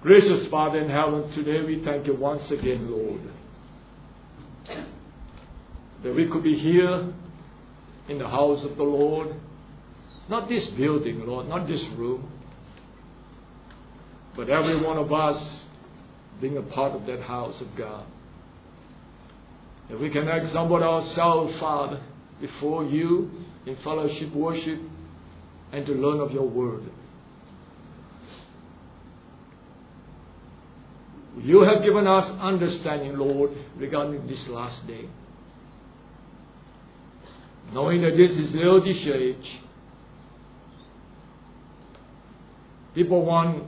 Gracious Father in heaven, today we thank you once again, Lord, that we could be here in the house of the Lord. Not this building, Lord, not this room, but every one of us being a part of that house of God. That we can examine ourselves, Father, before you in fellowship, worship, and to learn of your word. You have given us understanding, Lord, regarding this last day. Knowing that this is the early age, people want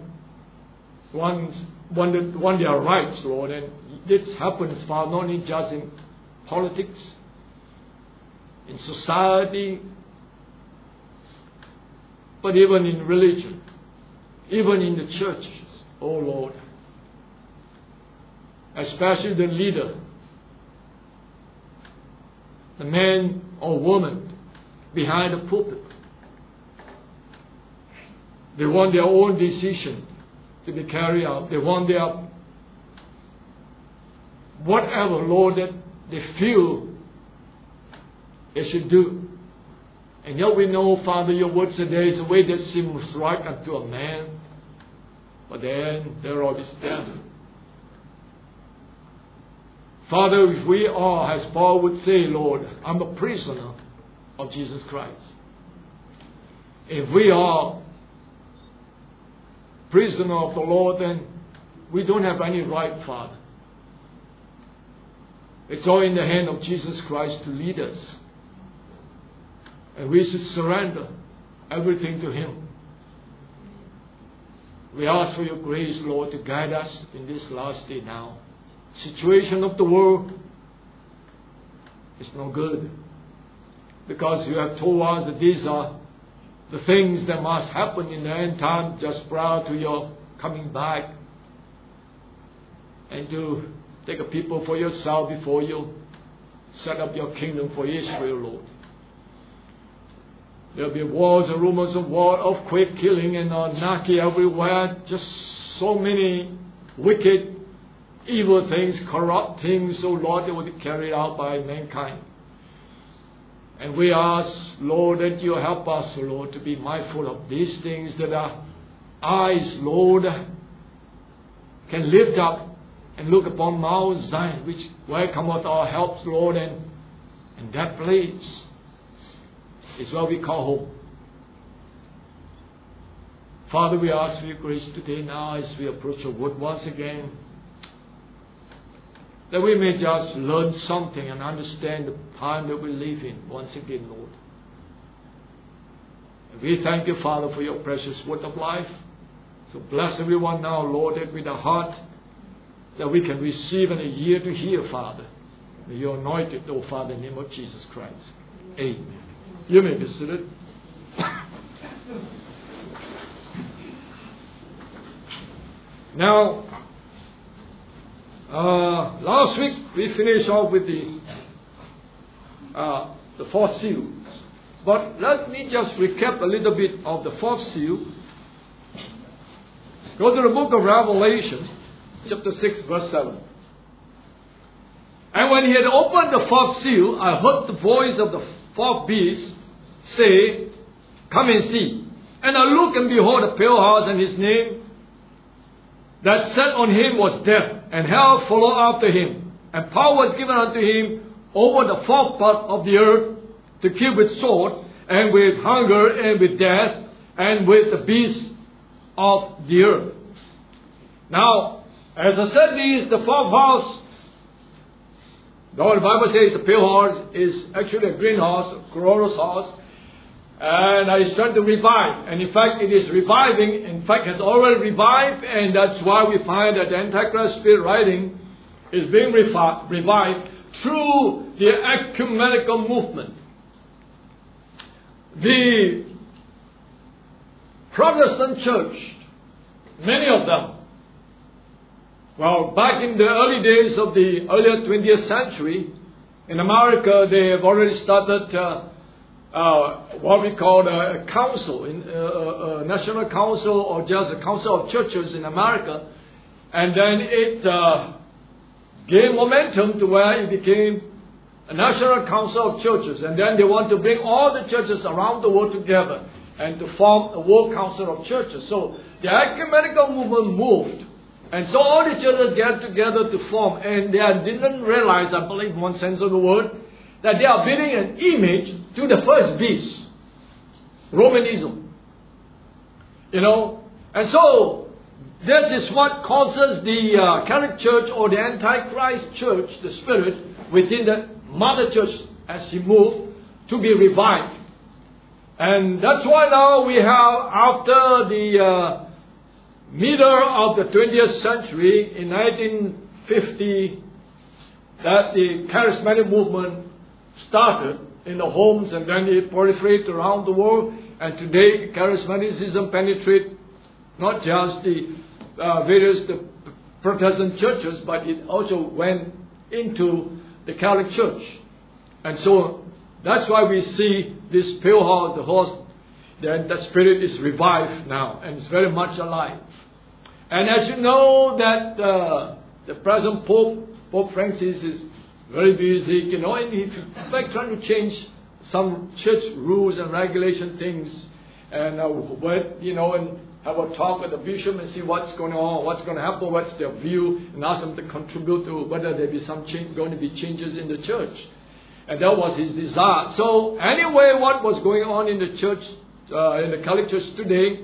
their rights, Lord, and this happens, Father, not only just in politics, in society, but even in religion, even in the churches, oh Lord. Especially the leader, the man or woman behind the pulpit. They want their own decision to be carried out. They want their whatever, Lord, that they feel they should do. And yet we know, Father, your word said there is a way that seems right unto a man, but then there are this devil. Father, if we are, as Paul would say, Lord, I'm a prisoner of Jesus Christ. If we are prisoner of the Lord, then we don't have any right, Father. It's all in the hand of Jesus Christ to lead us. And we should surrender everything to Him. We ask for your grace, Lord, to guide us in this last day now. Situation of the world is no good, because you have told us that these are the things that must happen in the end time just prior to your coming back, and to take a people for yourself before you set up your kingdom for Israel, Lord. There'll be wars and rumors of war, earthquake, killing, and anarchy everywhere. Just so many wicked, evil things, corrupt things, oh Lord, that will be carried out by mankind. And we ask, Lord, that you help us, oh Lord, to be mindful of these things, that our eyes, Lord, can lift up and look upon Mount Zion, where cometh our help, Lord, and that place is where we call home. Father, we ask for your grace today now as we approach your word once again, that we may just learn something and understand the time that we live in once again, Lord. And we thank you, Father, for your precious word of life. So bless everyone now, Lord, that with a heart that we can receive and a ear to hear, Father. May you anoint it, oh Father, in the name of Jesus Christ. Amen. You may be seated. Now, last week we finished off with the fourth seal. But let me just recap a little bit of the fourth seal. Go to the book of Revelation, chapter 6, verse 7. And when he had opened the fourth seal, I heard the voice of the fourth beast say, "Come and see." And I looked, and behold, a pale horse, and his name that sat on him was Death, and hell followed after him. And power was given unto him over the fourth part of the earth, to kill with sword, and with hunger, and with death, and with the beasts of the earth. Now, as I said, this the fourth horse. The Bible says the pale horse is actually a green horse, a glorious horse, and it's trying to revive. And in fact, it is reviving. In fact, has already revived, and that's why we find that the Antichrist spirit riding is being revived through the ecumenical movement. The Protestant church, many of them, well, back in the early days of the earlier 20th century, in America, they have already started what we call a council, a national council, or just a council of churches in America. And then it gained momentum to where it became a national council of churches. And then they want to bring all the churches around the world together and to form a world council of churches. So the ecumenical movement moved. And so all the churches get together to form. And they didn't realize, I believe in one sense of the word, that they are building an image to the first beast, Romanism. You know, and so this is what causes the Catholic Church or the Antichrist Church, the spirit within the mother church as she moved, to be revived. And that's why now we have, after the middle of the 20th century, in 1950, that the charismatic movement started in the homes, and then it proliferated around the world. And today, charismaticism penetrates not just the various Protestant churches, but it also went into the Catholic Church. And so that's why we see this pale horse, the horse, then the spirit is revived now, and it's very much alive. And as you know that the present Pope Francis is very busy, you know, and he's in fact trying to change some church rules and regulation things, and you know, and have a talk with the bishop and see what's going on, what's going to happen, what's their view, and ask them to contribute to whether there be some going to be changes in the church. And that was his desire. So anyway, what was going on in the church, in the Catholic Church today,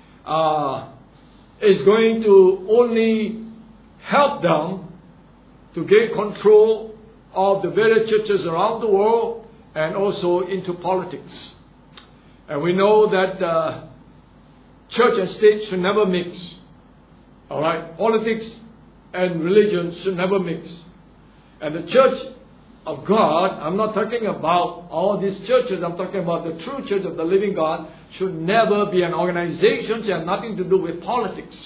is going to only help them to gain control of the various churches around the world and also into politics. And we know that church and state should never mix. All right? Politics and religion should never mix. And the church of God, I'm not talking about all these churches, I'm talking about the true church of the living God, should never be an organization that has nothing to do with politics.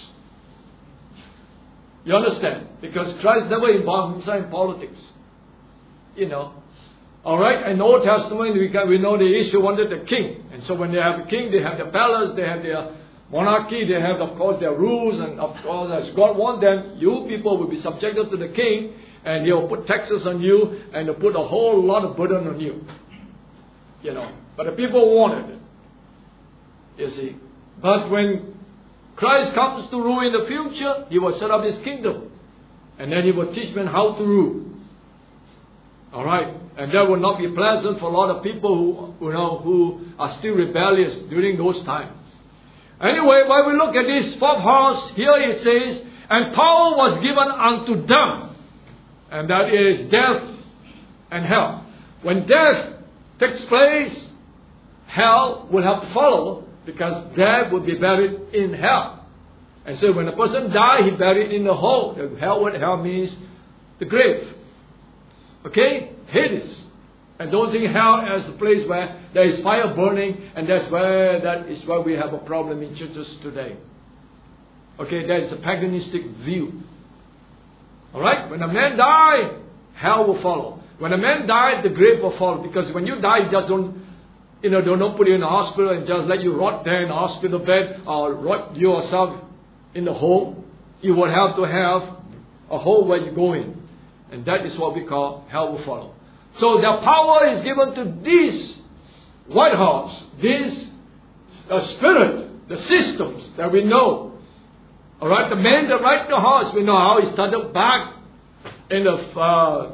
You understand? Because Christ never involved himself in politics. You know. Alright? In the Old Testament, we know the Israel wanted a king. And so when they have a king, they have their palace, they have their monarchy, they have, of course, their rules, and of course, as God wants them, you people will be subjected to the king, and he'll put taxes on you, and he'll put a whole lot of burden on you. You know. But the people wanted it. You see. But when Christ comes to rule in the future, he will set up his kingdom. And then he will teach men how to rule. Alright. And that will not be pleasant for a lot of people who are still rebellious during those times. Anyway, when we look at this fourth horse, here it says, and power was given unto them. And that is death and hell. When death takes place, hell will have to follow, because death will be buried in hell. And so when a person dies, he buried in the hole. The hell means the grave. Okay? Hades. And don't think hell as a place where there is fire burning, and that is why we have a problem in churches today. Okay? That is a paganistic view. Alright? When a man dies, hell will follow. When a man dies, the grave will follow. Because when you die, you just don't put you in a hospital and just let you rot there in a hospital bed or rot yourself in the home. You will have to have a hole where you go in. And that is what we call hell will follow. So the power is given to this white horse, this spirit, the systems that we know. Alright, the man that ride the horse, we know how he started back in the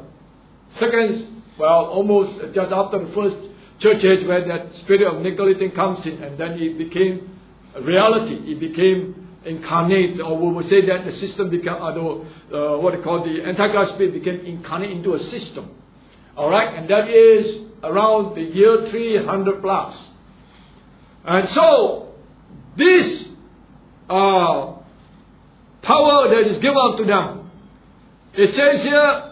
almost just after the first church age, where that spirit of Nicolaitan comes in, and then it became a reality. It became incarnate, or we would say that the system became, the Antichrist spirit became incarnate into a system. Alright, and that is around the year 300 plus. And so, this power that is given unto them, it says here,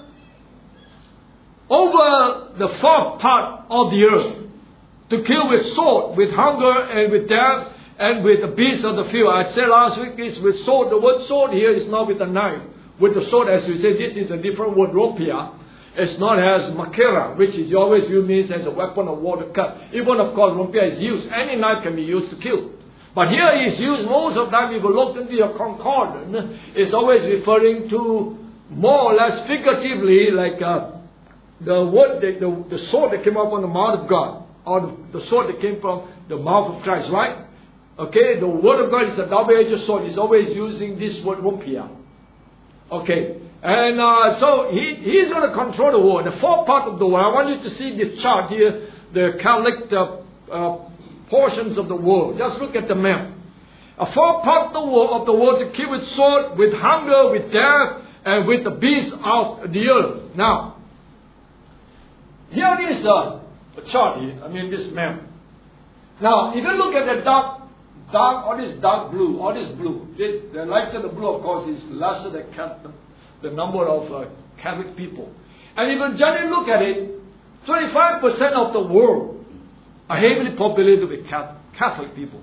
over the fourth part of the earth, to kill with sword, with hunger, and with death, and with the beasts of the field. I said last week is with sword. The word sword here is not with a knife. With the sword, as we say, this is a different word, ropia. It's not as makera, which is always used means as a weapon of war to cut. Even, of course, ropia is used. Any knife can be used to kill. But here he's used most of the time, if you look into your concordance, it's always referring to more or less figuratively, like the word, the sword that came up on the mouth of God, or the sword that came from the mouth of Christ, right? Okay, the word of God is a double-edged sword. He's always using this word rumpia. Okay, and so he's going to control the world. The fourth part of the world, I want you to see this chart here, the Catholic portions of the world. Just look at the map. A fourth part of the world to kill with sword, with hunger, with death, and with the beasts of the earth. Now, here is a chart here. I mean this map. Now, if you look at the dark, all this dark blue, all this blue. The lighter the blue, of course, is lesser the number of Catholic people. And if you generally look at it, 25% of the world are heavily populated with Catholic people.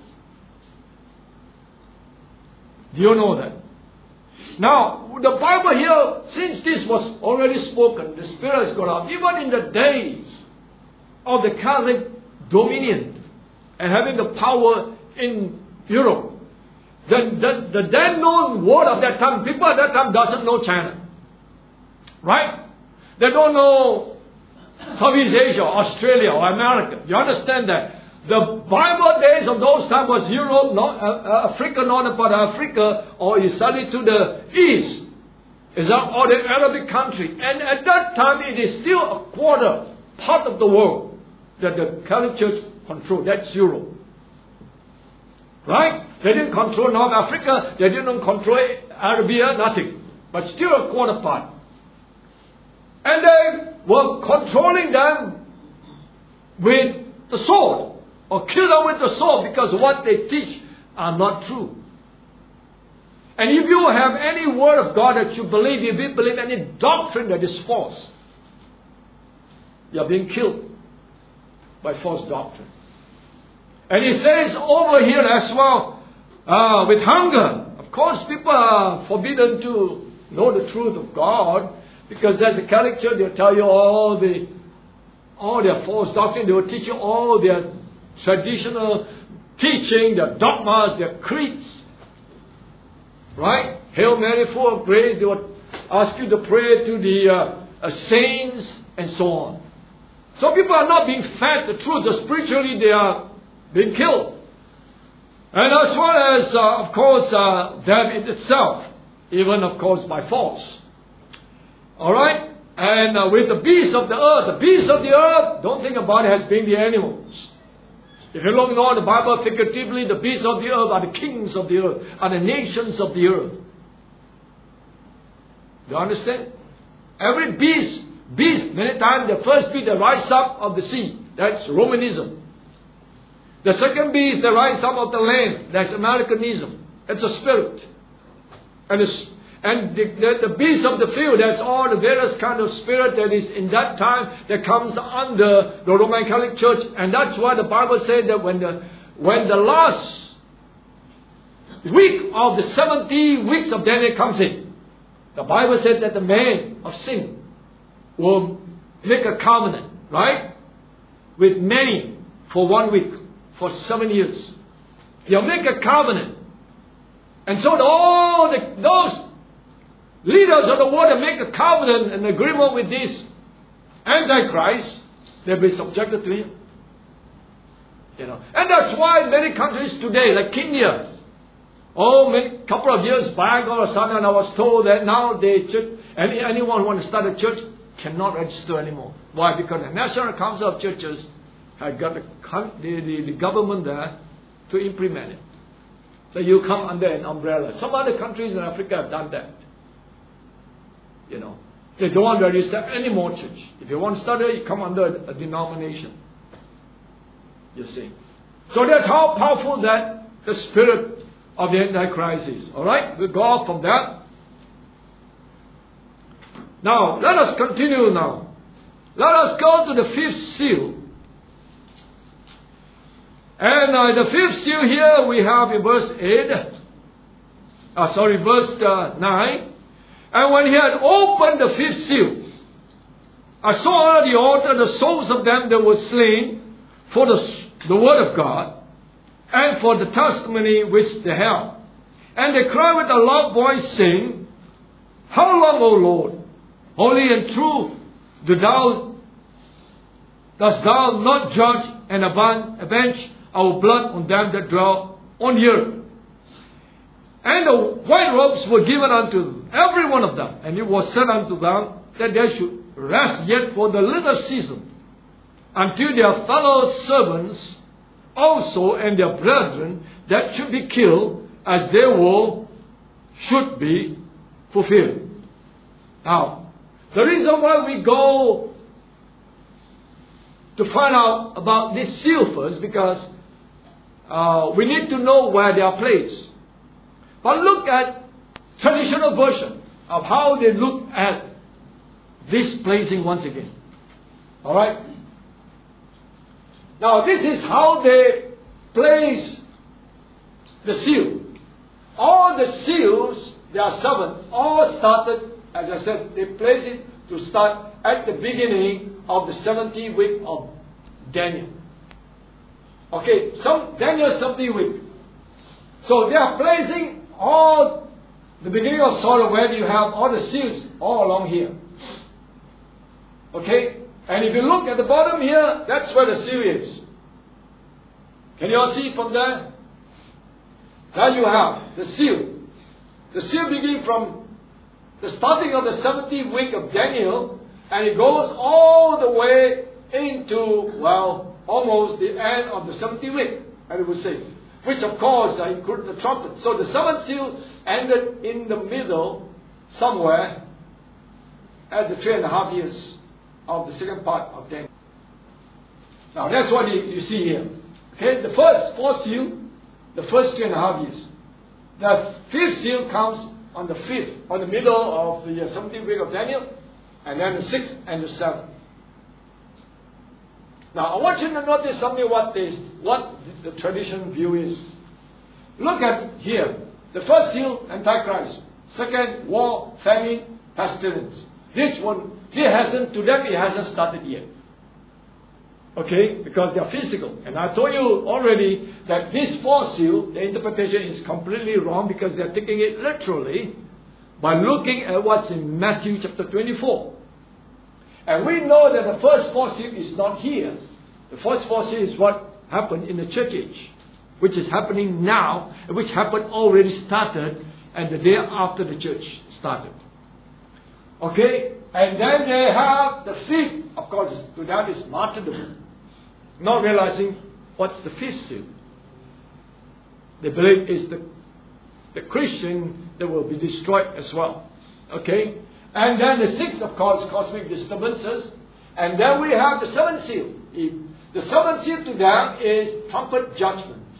Do you know that? Now, the Bible here, since this was already spoken, the Spirit has gone out, even in the days of the Catholic dominion and having the power in Europe, the then known world of that time, people at that time doesn't know China. Right? They don't know Southeast Asia, Australia, or America. You understand that? The Bible days of those times was Europe, Africa, northern part of Africa, or you study to the east, or the Arabic country. And at that time, it is still a quarter part of the world that the Catholic Church controlled. That's Europe. Right? They didn't control North Africa, they didn't control Arabia, nothing. But still a quarter part. And they were controlling them with the sword, or kill them with the sword, because what they teach are not true. And if you have any word of God that you believe, if you believe any doctrine that is false, you are being killed by false doctrine. And he says over here as well, with hunger. Of course, people are forbidden to know the truth of God, because there's a Catholic Church, they'll tell you all their false doctrine. They will teach you all their traditional teaching, their dogmas, their creeds. Right? Hail Mary, full of grace. They will ask you to pray to the saints and so on. So people are not being fed the truth. Spiritually, they are being killed. And as well as, of course, death in itself, even, of course, by force. Alright? And with the beasts of the earth, don't think about it as being the animals. If you look in the Bible figuratively, the beasts of the earth are the kings of the earth, are the nations of the earth. Do you understand? Every beast, many times the first beast that rise up of the sea, that's Romanism. The second beast that rise up of the land, that's Americanism. It's a spirit. And the beast of the field, that's all the various kind of spirit that is in that time that comes under the Roman Catholic Church. And that's why the Bible said that when the last week of the 70 weeks of Daniel comes in, the Bible said that the man of sin will make a covenant, right? With many for 1 week, for 7 years. He'll make a covenant. And so those leaders of the world make a covenant and agreement with this Antichrist, they'll be subjected to him. You know. And that's why many countries today, like Kenya, couple of years back, all of a sudden I was told that now anyone who wants to start a church cannot register anymore. Why? Because the National Council of Churches had got the government there to implement it. So you come under an umbrella. Some other countries in Africa have done that. You know, they don't want to register any more church. If you want to start it, you come under a denomination. You see. So that's how powerful that the spirit of the Antichrist is. Alright? We'll go off from that. Now, let us continue now. Let us go to the fifth seal. And the fifth seal here we have in verse 9. And when he had opened the fifth seal, I saw on the altar the souls of them that were slain for the word of God and for the testimony which they have. And they cry with a loud voice, saying, How long, O Lord, holy and true, dost thou not judge and avenge our blood on them that dwell on the earth? And the white robes were given unto every one of them, and it was said unto them that they should rest yet for the little season, until their fellow servants also and their brethren that should be killed as they were should be fulfilled. Now, the reason why we go to find out about this seal first, because we need to know where they are placed. But look at traditional version of how they look at this placing once again. Alright? Now this is how they place the seal. All the seals, there are 7, all started, as I said, they place it to start at the beginning of the 70th week of Daniel. Okay, Daniel's 70th week. So they are placing all the beginning of sorrow, where you have all the seals all along here. Okay? And if you look at the bottom here, that's where the seal is. Can you all see it from there? There you have the seal. The seal begins from the starting of the 70th week of Daniel, and it goes all the way into, well, almost the end of the 70th week, I would say. Which of course includes the trumpet. So the 7th seal ended in the middle, somewhere, at the 3.5 years of the second part of Daniel. Now that's what you see here. Okay, the first 4 seal, the first 3.5 years. The 5th seal comes on the 5th, or the middle of the 17th week of Daniel, and then the 6th and the 7th. Now I want you to notice something what the tradition view is. Look at here. The first seal, Antichrist. Second, war, famine, pestilence. This one, to them it hasn't started yet. Okay? Because they are physical. And I told you already that this 4th seal, the interpretation is completely wrong because they are taking it literally by looking at what's in Matthew chapter 24. And we know that the first 4th seal is not here. The first 4th seal is what happened in the church age, which is happening now, which happened already started, and the day after the church started. Okay? And then they have the 5th, of course, to that is martyrdom. Not realizing what's the 5th seal. They believe it's the Christian that will be destroyed as well. Okay? And then the 6th, of course, cosmic disturbances. And then we have the 7th seal. The 7th seal to them is trumpet judgments.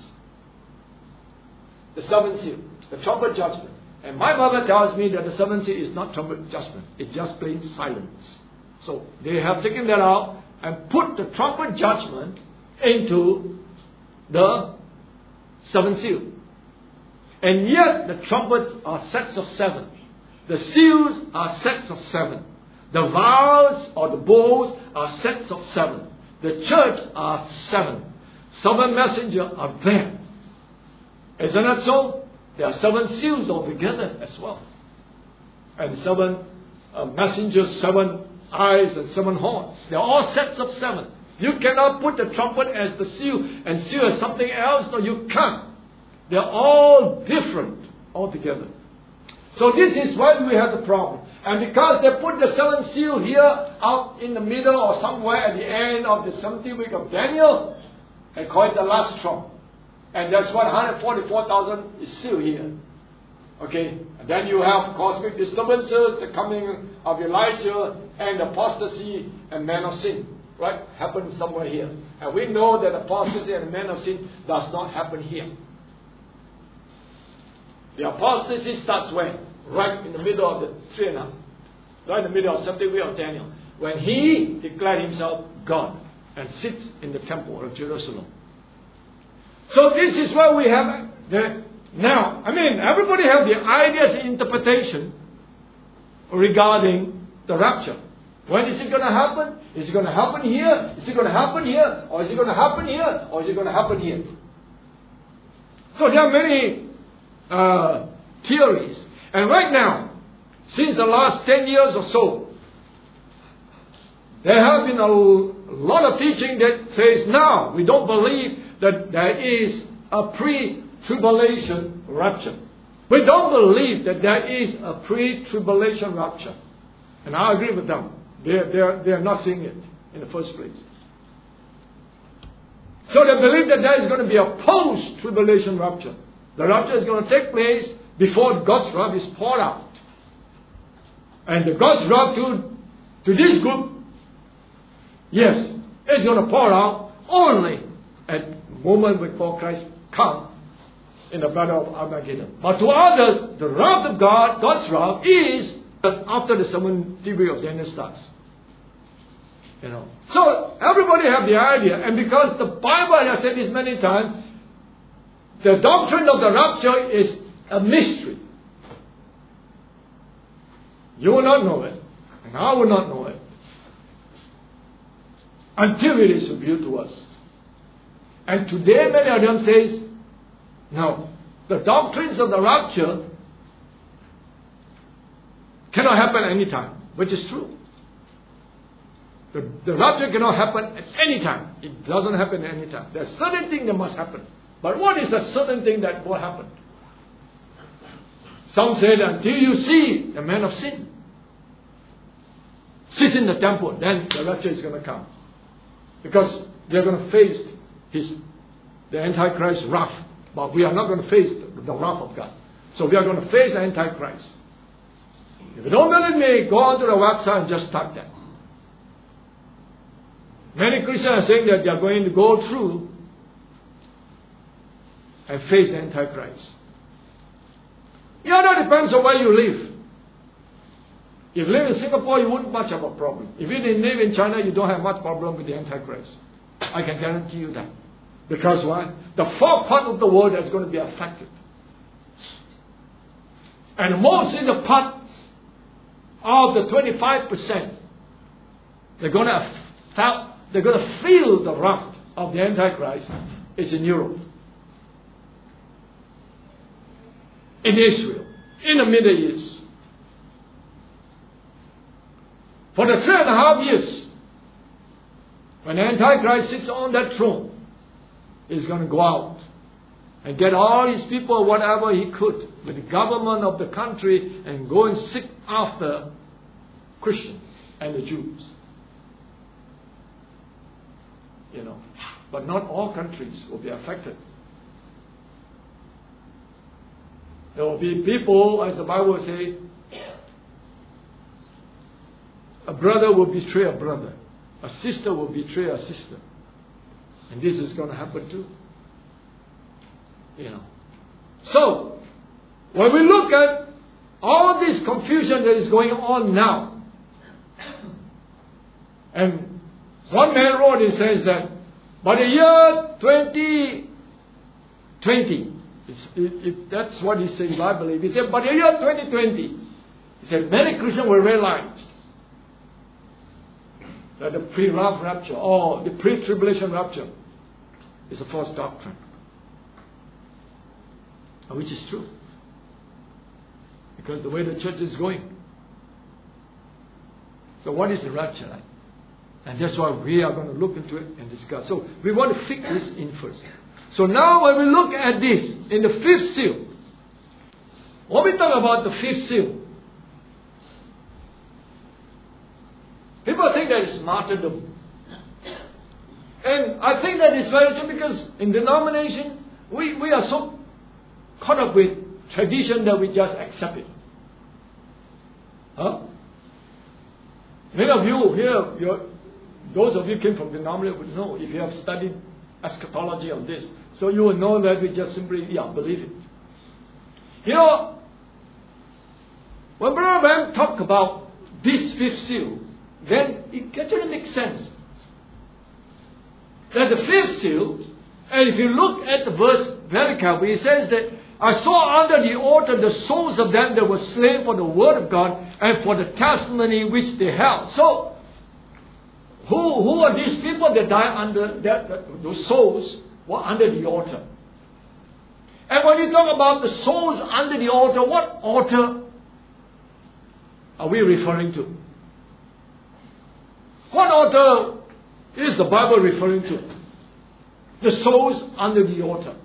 The 7th seal, the trumpet judgment. And my mother tells me that the 7th seal is not trumpet judgment. It's just plain silence. So they have taken that out and put the trumpet judgment into the 7th seal. And yet the trumpets are sets of 7. The seals are sets of 7. The vials or the bowls are sets of 7. The church are 7. 7 messengers are there. Isn't that so? There are 7 seals altogether as well. And 7 messengers, 7 eyes and 7 horns. They are all sets of 7. You cannot put the trumpet as the seal and seal as something else. No, you can't. They are all different altogether. So this is why we have the problem. And because they put the 7th seal here out in the middle or somewhere at the end of the 70th week of Daniel, they call it the last trump. And that's what 144,000 is sealed here. Okay? And then you have cosmic disturbances, the coming of Elijah, and apostasy and man of sin. Right? Happens somewhere here. And we know that apostasy and man of sin does not happen here. The apostasy starts when? Right in the middle of the 3.5. Right in the middle of 70th week of Daniel. When he declared himself God and sits in the temple of Jerusalem. So this is where we have now, everybody have the ideas and interpretation regarding the rapture. When is it going to happen? Is it going to happen here? Is it going to happen here? Or is it going to happen here? Or is it going to happen here? So there are many theories. And right now, since the last 10 years or so, there have been a lot of teaching that says now we don't believe that there is a pre-tribulation rapture. We don't believe that there is a pre-tribulation rapture. And I agree with them. They are not seeing it in the first place. So they believe that there is going to be a post-tribulation rapture. The rapture is going to take place before God's wrath is poured out. And the God's wrath to this group, yes, it's going to pour out only at the moment before Christ comes in the battle of Armageddon. But to others, the wrath of God, God's wrath, is after the 70 week of Daniel starts. You know. So everybody have the idea, and because the Bible, as I said this many times, the doctrine of the rapture is a mystery. You will not know it, and I will not know it, until it is revealed to us. And today many of them says, no, the doctrines of the rapture cannot happen anytime, which is true. The rapture cannot happen at any time. It doesn't happen at any time. There's certain thing that must happen. But what is a certain thing that will happen? Some said until you see the man of sin sit in the temple, then the rapture is going to come. Because they're going to face the Antichrist wrath. But we are not going to face the wrath of God. So we are going to face the Antichrist. If you don't believe me, go onto the website and just type that. Many Christians are saying that they are going to go through and face the Antichrist. Yeah, that depends on where you live. If you live in Singapore, you wouldn't much have a problem. If you live in China, you don't have much problem with the Antichrist. I can guarantee you that. Because why? The fourth part of the world is going to be affected. And mostly the part of the 25%, they're going to feel the wrath of the Antichrist is in Europe, in Israel, in the Middle East. For the 3.5 years, when the Antichrist sits on that throne, he's going to go out and get all his people, whatever he could, with the government of the country, and go and seek after Christians and the Jews. You know, but not all countries will be affected. There will be people, as the Bible says, a brother will betray a brother. A sister will betray a sister. And this is going to happen too. You know. So, when we look at all this confusion that is going on now, and one man wrote, he says that by the year 2020, if that's what he says, I believe. He said, by the year 2020, he said, many Christians will realize that the pre-wrath rapture or the pre-tribulation rapture is a false doctrine. Which is true. Because the way the church is going. So what is the rapture like? And that's why we are going to look into it and discuss. So we want to fix this in first. So now when we look at this in the fifth seal, when we talk about the fifth seal, people think that it's martyrdom. And I think that is very true because in denomination, we are so caught up with tradition that we just accept it. Huh? Many of you here, those of you came from denomination would know if you have studied eschatology of this. So you will know that we just simply, believe it. You know, when Brother Branham talked about this fifth seal, then it actually makes sense. That the fifth seal, and if you look at the verse very carefully, it says that I saw under the altar the souls of them that were slain for the word of God and for the testimony which they held. So, who are these people that died under those souls were under the altar? And when you talk about the souls under the altar, what altar are we referring to? What altar is the Bible referring to? The souls under the altar.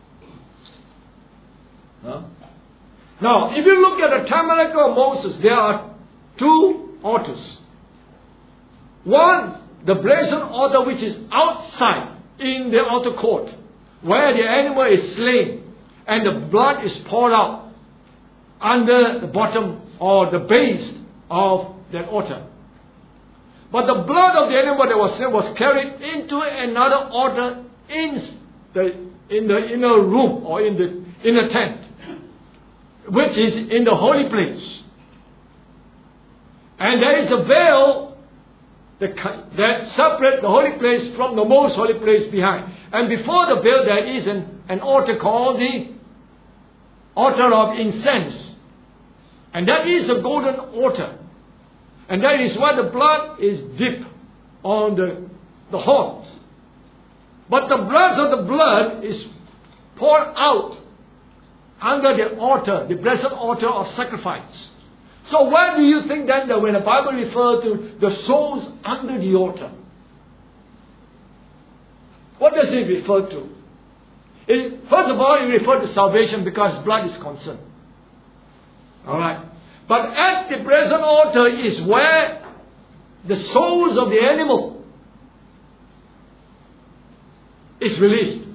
Huh? Now, if you look at the tabernacle of Moses, there are two altars. One, the brazen altar, which is outside in the outer court, where the animal is slain and the blood is poured out under the bottom or the base of that altar. But the blood of the animal that was slain was carried into another altar in the inner room or in the inner tent, which is in the holy place. And there is a veil that separates the holy place from the most holy place behind. And before the veil there is an altar called the altar of incense. And that is a golden altar. And that is where the blood is dipped on the horns. But the blood of the blood is poured out under the altar, the blessed altar of sacrifice. So where do you think then that when the Bible refers to the souls under the altar, what does it refer to? First of all, it refers to salvation because blood is concerned. Alright. But at the present altar is where the souls of the animal is released.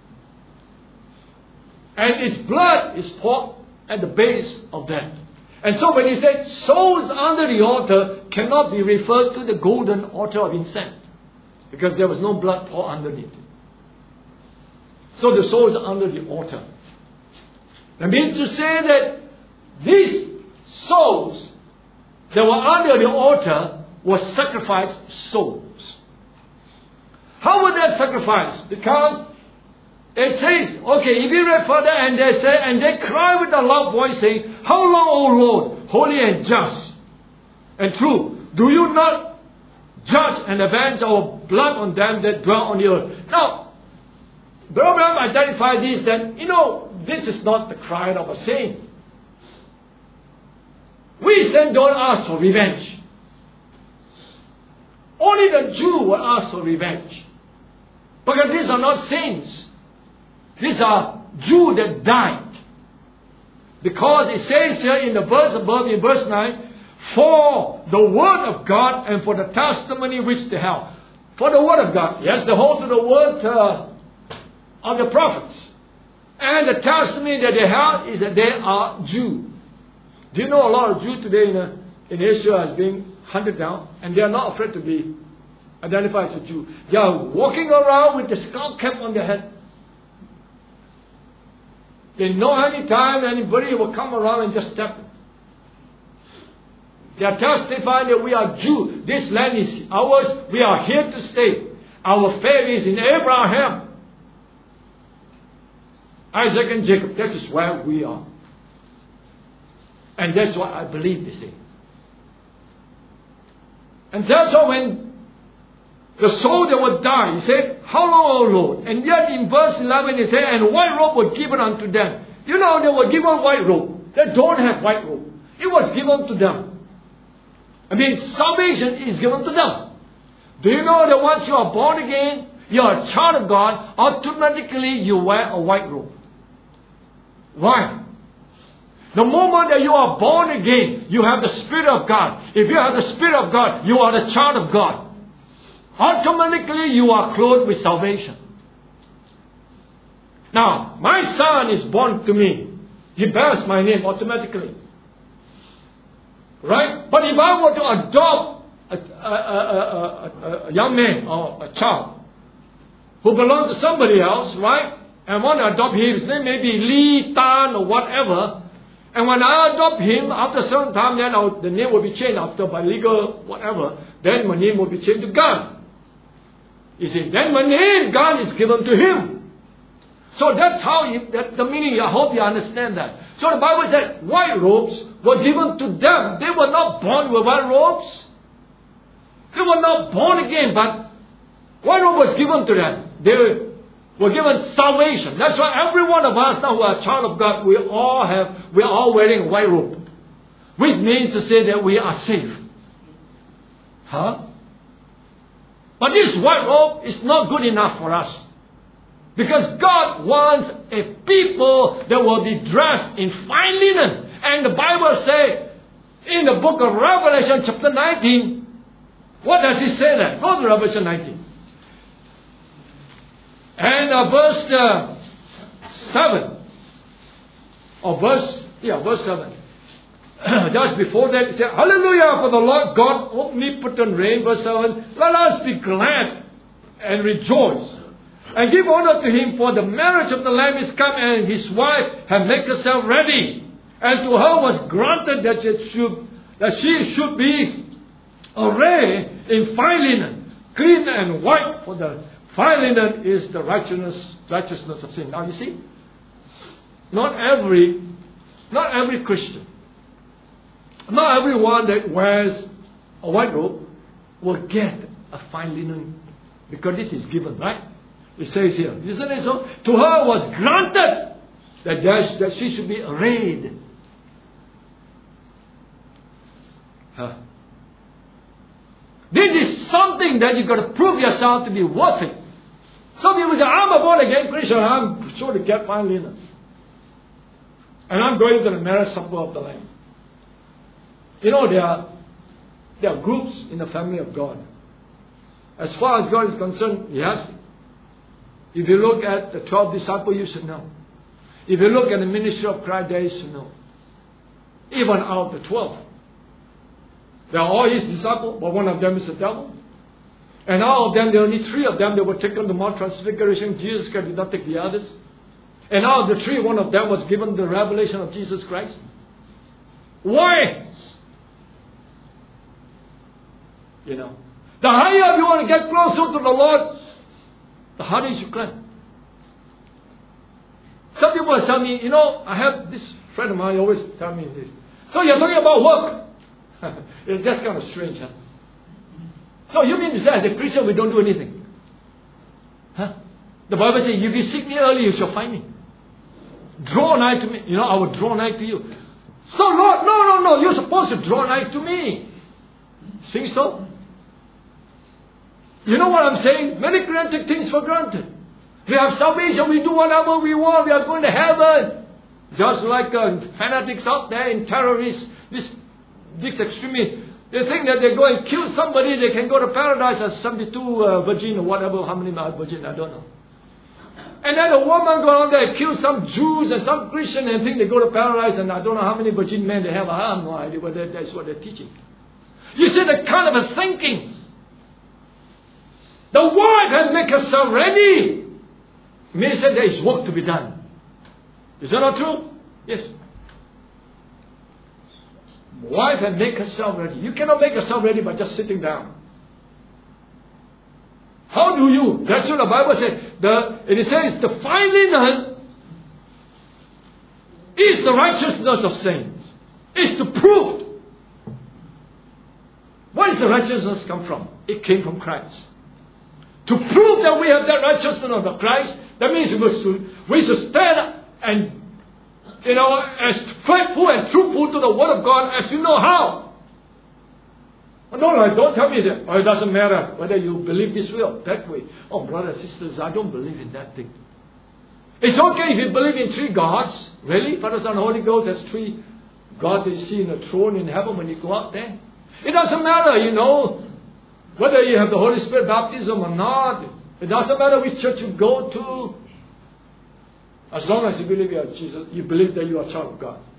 And its blood is poured at the base of that. And so when he said souls under the altar cannot be referred to the golden altar of incense, because there was no blood poured underneath. So the souls under the altar. That means to say that these souls that were under the altar were sacrificed souls. How were they sacrificed? Because it says, okay, if you read further, and they say, and they cry with a loud voice, saying, "How long, O Lord, holy and just and true, do you not judge and avenge our blood on them that dwell on the earth?" Now, Brother Branham identified this, that, this is not the cry of a saint. We saints don't ask for revenge. Only the Jew will ask for revenge. Because these are not saints. These are Jews that died. Because it says here in the verse above, in verse 9, "For the word of God and for the testimony which they held." For the word of God. Yes, they hold to the word of the prophets. And the testimony that they held is that they are Jews. Do you know a lot of Jews today in Israel is being hunted down, and they are not afraid to be identified as a Jew. They are walking around with the skull cap on their head. They know any time anybody will come around and just step. They are testifying that we are Jews. This land is ours. We are here to stay. Our faith is in Abraham, Isaac and Jacob. That is where we are. And that's what I believe, they say. And that's why when the soul that would die, he said, "How long, O Lord?" And yet in verse 11 he said, "And white robe was given unto them." They were given white robe. They don't have white robe. It was given to them. I mean, salvation is given to them. Do you know that once you are born again, you are a child of God, automatically you wear a white robe? Why? The moment that you are born again, you have the Spirit of God. If you have the Spirit of God, you are the child of God. Automatically you are clothed with salvation. Now, my son is born to me. He bears my name automatically. Right? But if I were to adopt a young man or a child who belongs to somebody else, right? And want to adopt him, his name may be Lee, Tan or whatever. And when I adopt him, after a certain time, then the name will be changed after by legal whatever. Then my name will be changed to Gan. You see, then my name, Gan, is given to him. So that's how that's the meaning. I hope you understand that. So the Bible said white robes were given to them. They were not born with white robes. They were not born again, but white robe was given to them. We're given salvation. That's why every one of us now who are a child of God, we are all wearing a white robe. Which means to say that we are saved. Huh? But this white robe is not good enough for us. Because God wants a people that will be dressed in fine linen. And the Bible says in the book of Revelation chapter 19, what does it say there? Go to Revelation 19. And verse 7. Or verse 7. Just before that, it says, Hallelujah, for the Lord God omnipotent reign. Verse 7. Let us be glad and rejoice. And give honor to him, for the marriage of the Lamb is come, and his wife have made herself ready. And to her was granted that she should be arrayed in fine linen, clean and white, for the fine linen is the righteousness of sin. Now you see, not every Christian, not everyone that wears a white robe will get a fine linen, because this is given, right? It says here, isn't it so? To her was granted that she should be arrayed. This is something that you've got to prove yourself to be worth it. Some people say, I'm a born again Christian, I'm sure to get fine linen. And I'm going to the marriage supper of the Lamb. You know, there are groups in the family of God. As far as God is concerned, yes. If you look at the 12 disciples, you should know. If you look at the ministry of Christ, there you should know. Even out of the 12. They are all his disciples, but one of them is the devil. And out of them, there are only 3 of them that were taken to Mount Transfiguration. Jesus Christ did not take the others. And out of the 3, one of them was given the revelation of Jesus Christ. Why? You know, the higher you want to get closer to the Lord, the harder you should climb. Some people tell me, you know, I have this friend of mine always tell me this. So you're talking about work. It's just kind of strange, huh? So you mean to say as a Christian we don't do anything? Huh? The Bible says, if you seek me early, you shall find me. Draw nigh to me. You know, I will draw nigh to you. So Lord, no, you're supposed to draw nigh to me. Think so? You know what I'm saying? Many Christians take things for granted. We have salvation, we do whatever we want, we are going to heaven. Just like fanatics out there and terrorists, these extremists, they think that they go and kill somebody, they can go to paradise as 72 virgin or whatever, how many are virgin, I don't know. And then a woman go out there and kill some Jews and some Christian and think they go to paradise, and I don't know how many virgin men they have. I have no idea, but that's what they're teaching. You see the kind of a thinking. The wife has made herself ready. Means that there is work to be done. Is that not true? Yes. Wife has made herself ready. You cannot make yourself ready by just sitting down. How do you? That's what the Bible says. It says the fine linen is the righteousness of saints. It's to prove. Where does the righteousness come from? It came from Christ. To prove that we have that righteousness of Christ, that means we should stand and, you know, as faithful and truthful to the Word of God as you know how. No, don't tell me that. It doesn't matter whether you believe this way or that way. Oh, brothers and sisters, I don't believe in that thing. It's okay if you believe in 3 gods. Really? Father, Son, Holy Ghost, there's 3 gods that you see in the throne in heaven when you go out there. It doesn't matter, you know, whether you have the Holy Spirit baptism or not. It doesn't matter which church you go to. As long as you believe you are Jesus, you believe that you are a child of God.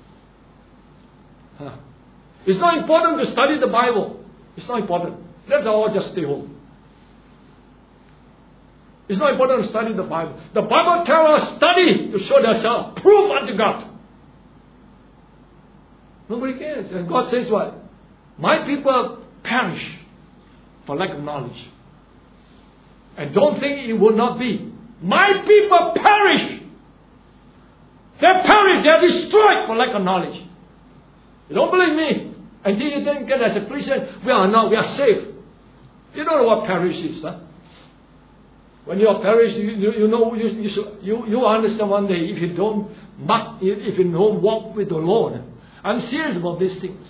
Huh. It's not important to study the Bible. It's not important. Let's all just stay home. It's not important to study the Bible. The Bible tells us study to show thyself. Prove unto God. Nobody cares. And God says what? My people perish for lack of knowledge. And don't think it will not be. My people perish. They perish. They are destroyed for lack of knowledge. You don't believe me? Until you think that as a Christian, we are saved. You don't know what perish is, huh? When you are perished, you know you understand one day if you don't walk with the Lord. I'm serious about these things.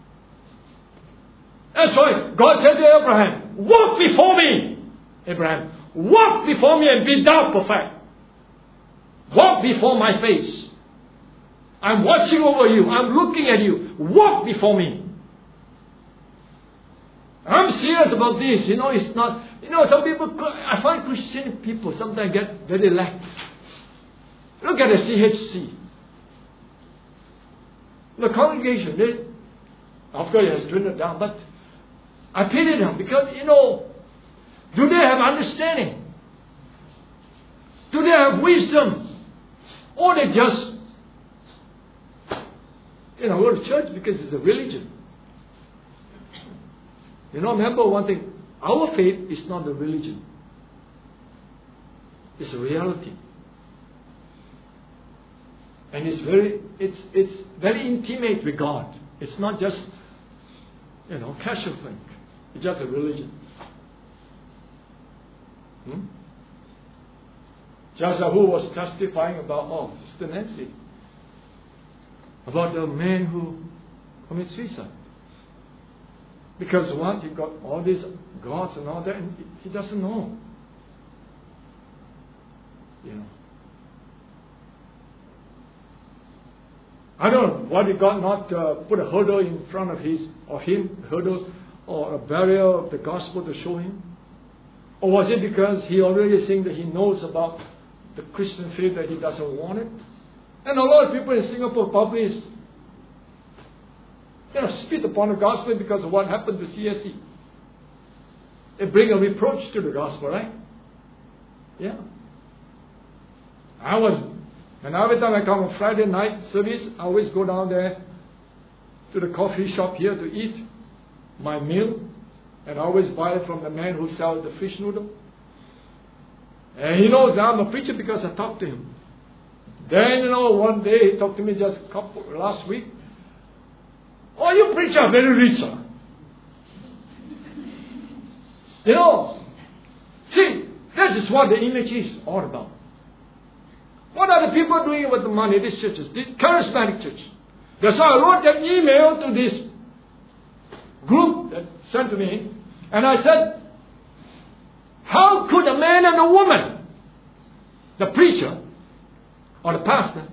That's why God said to Abraham, walk before me. Abraham, walk before me and be thou perfect. Walk before my face. I'm watching over you. I'm looking at you. Walk before me. I'm serious about this. It's not... some people... I find Christian people sometimes get very lax. Look at the CHC. The congregation, of course, it has dwindled down, but I pity them because, do they have understanding? Do they have wisdom? Or they just, go to church because it's a religion? Remember one thing. Our faith is not a religion. It's a reality. And it's very intimate with God. It's not just, casual thing. It's just a religion. Just who was testifying about, Sister Nancy, about the man who committed suicide. Because what? He got all these gods and all that, and he doesn't know. I don't know why did God not put a hurdle in front of him, a hurdle or a barrier of the gospel to show him? Or was it because he already saying that he knows about the Christian faith that he doesn't want it? And a lot of people in Singapore probably spit upon the gospel because of what happened to CSC. They bring a reproach to the gospel, right? Yeah. And every time I come on Friday night service, I always go down there to the coffee shop here to eat my meal. And I always buy it from the man who sells the fish noodle. And he knows that I'm a preacher because I talked to him. Then, one day he talked to me just last week. Oh, you preacher, very rich, huh? See, this is what the image is all about. What are the people doing with the money? These churches, the charismatic church. That's why I wrote an email to this group that sent to me, and I said, how could a man and a woman, the preacher or the pastor,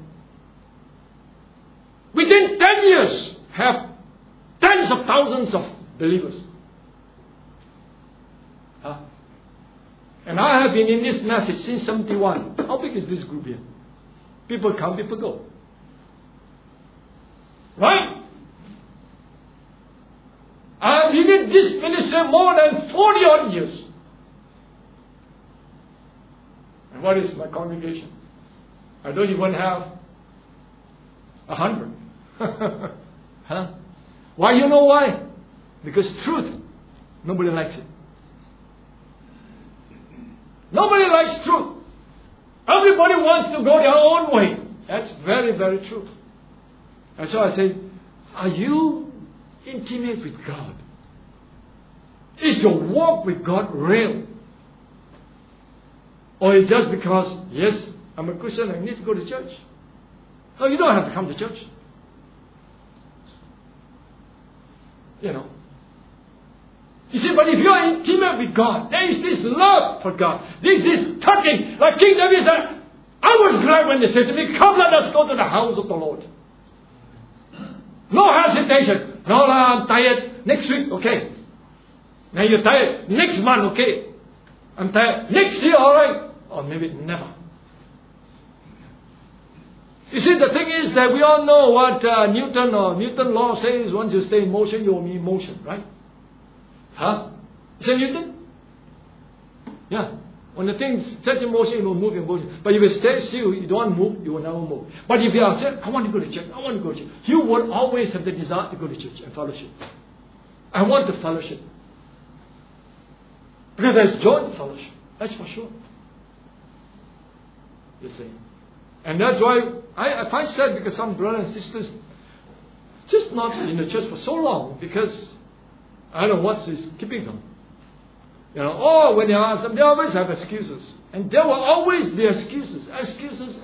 within 10 years have tens of thousands of believers? And I have been in this message since 71. How big is this group here? People come, people go. Right? I've been in this ministry more than 40 odd years. And what is my congregation? I don't even have 100. Why? You know why? Because truth, nobody likes it. Nobody likes truth. Everybody wants to go their own way. That's very, very true. And so I say, are you intimate with God? Is your walk with God real? Or is it just because, yes, I'm a Christian, I need to go to church? No, you don't have to come to church. You see, but if you are intimate with God, there is this love for God. This tugging. Like King David said, I was glad when they said to me, come, let us go to the house of the Lord. No hesitation. No, I'm tired. Next week, okay. Now you're tired. Next month, okay. I'm tired. Next year, all right. Or maybe never. You see, the thing is that we all know what Newton law says. Once you stay in motion, you will be in motion, right? Is it Newton? Yeah. When the thing sets in motion, it will move in motion. But if you stay still, you don't move, you will never move. But if you are saying, I want to go to church, I want to go to church, you will always have the desire to go to church and fellowship. I want to fellowship. Because there's joy in fellowship. That's for sure. You see. And that's why I find sad because some brothers and sisters just not in the church for so long because I don't know what is keeping them. When they ask them, they always have excuses. And there will always be excuses. Excuses.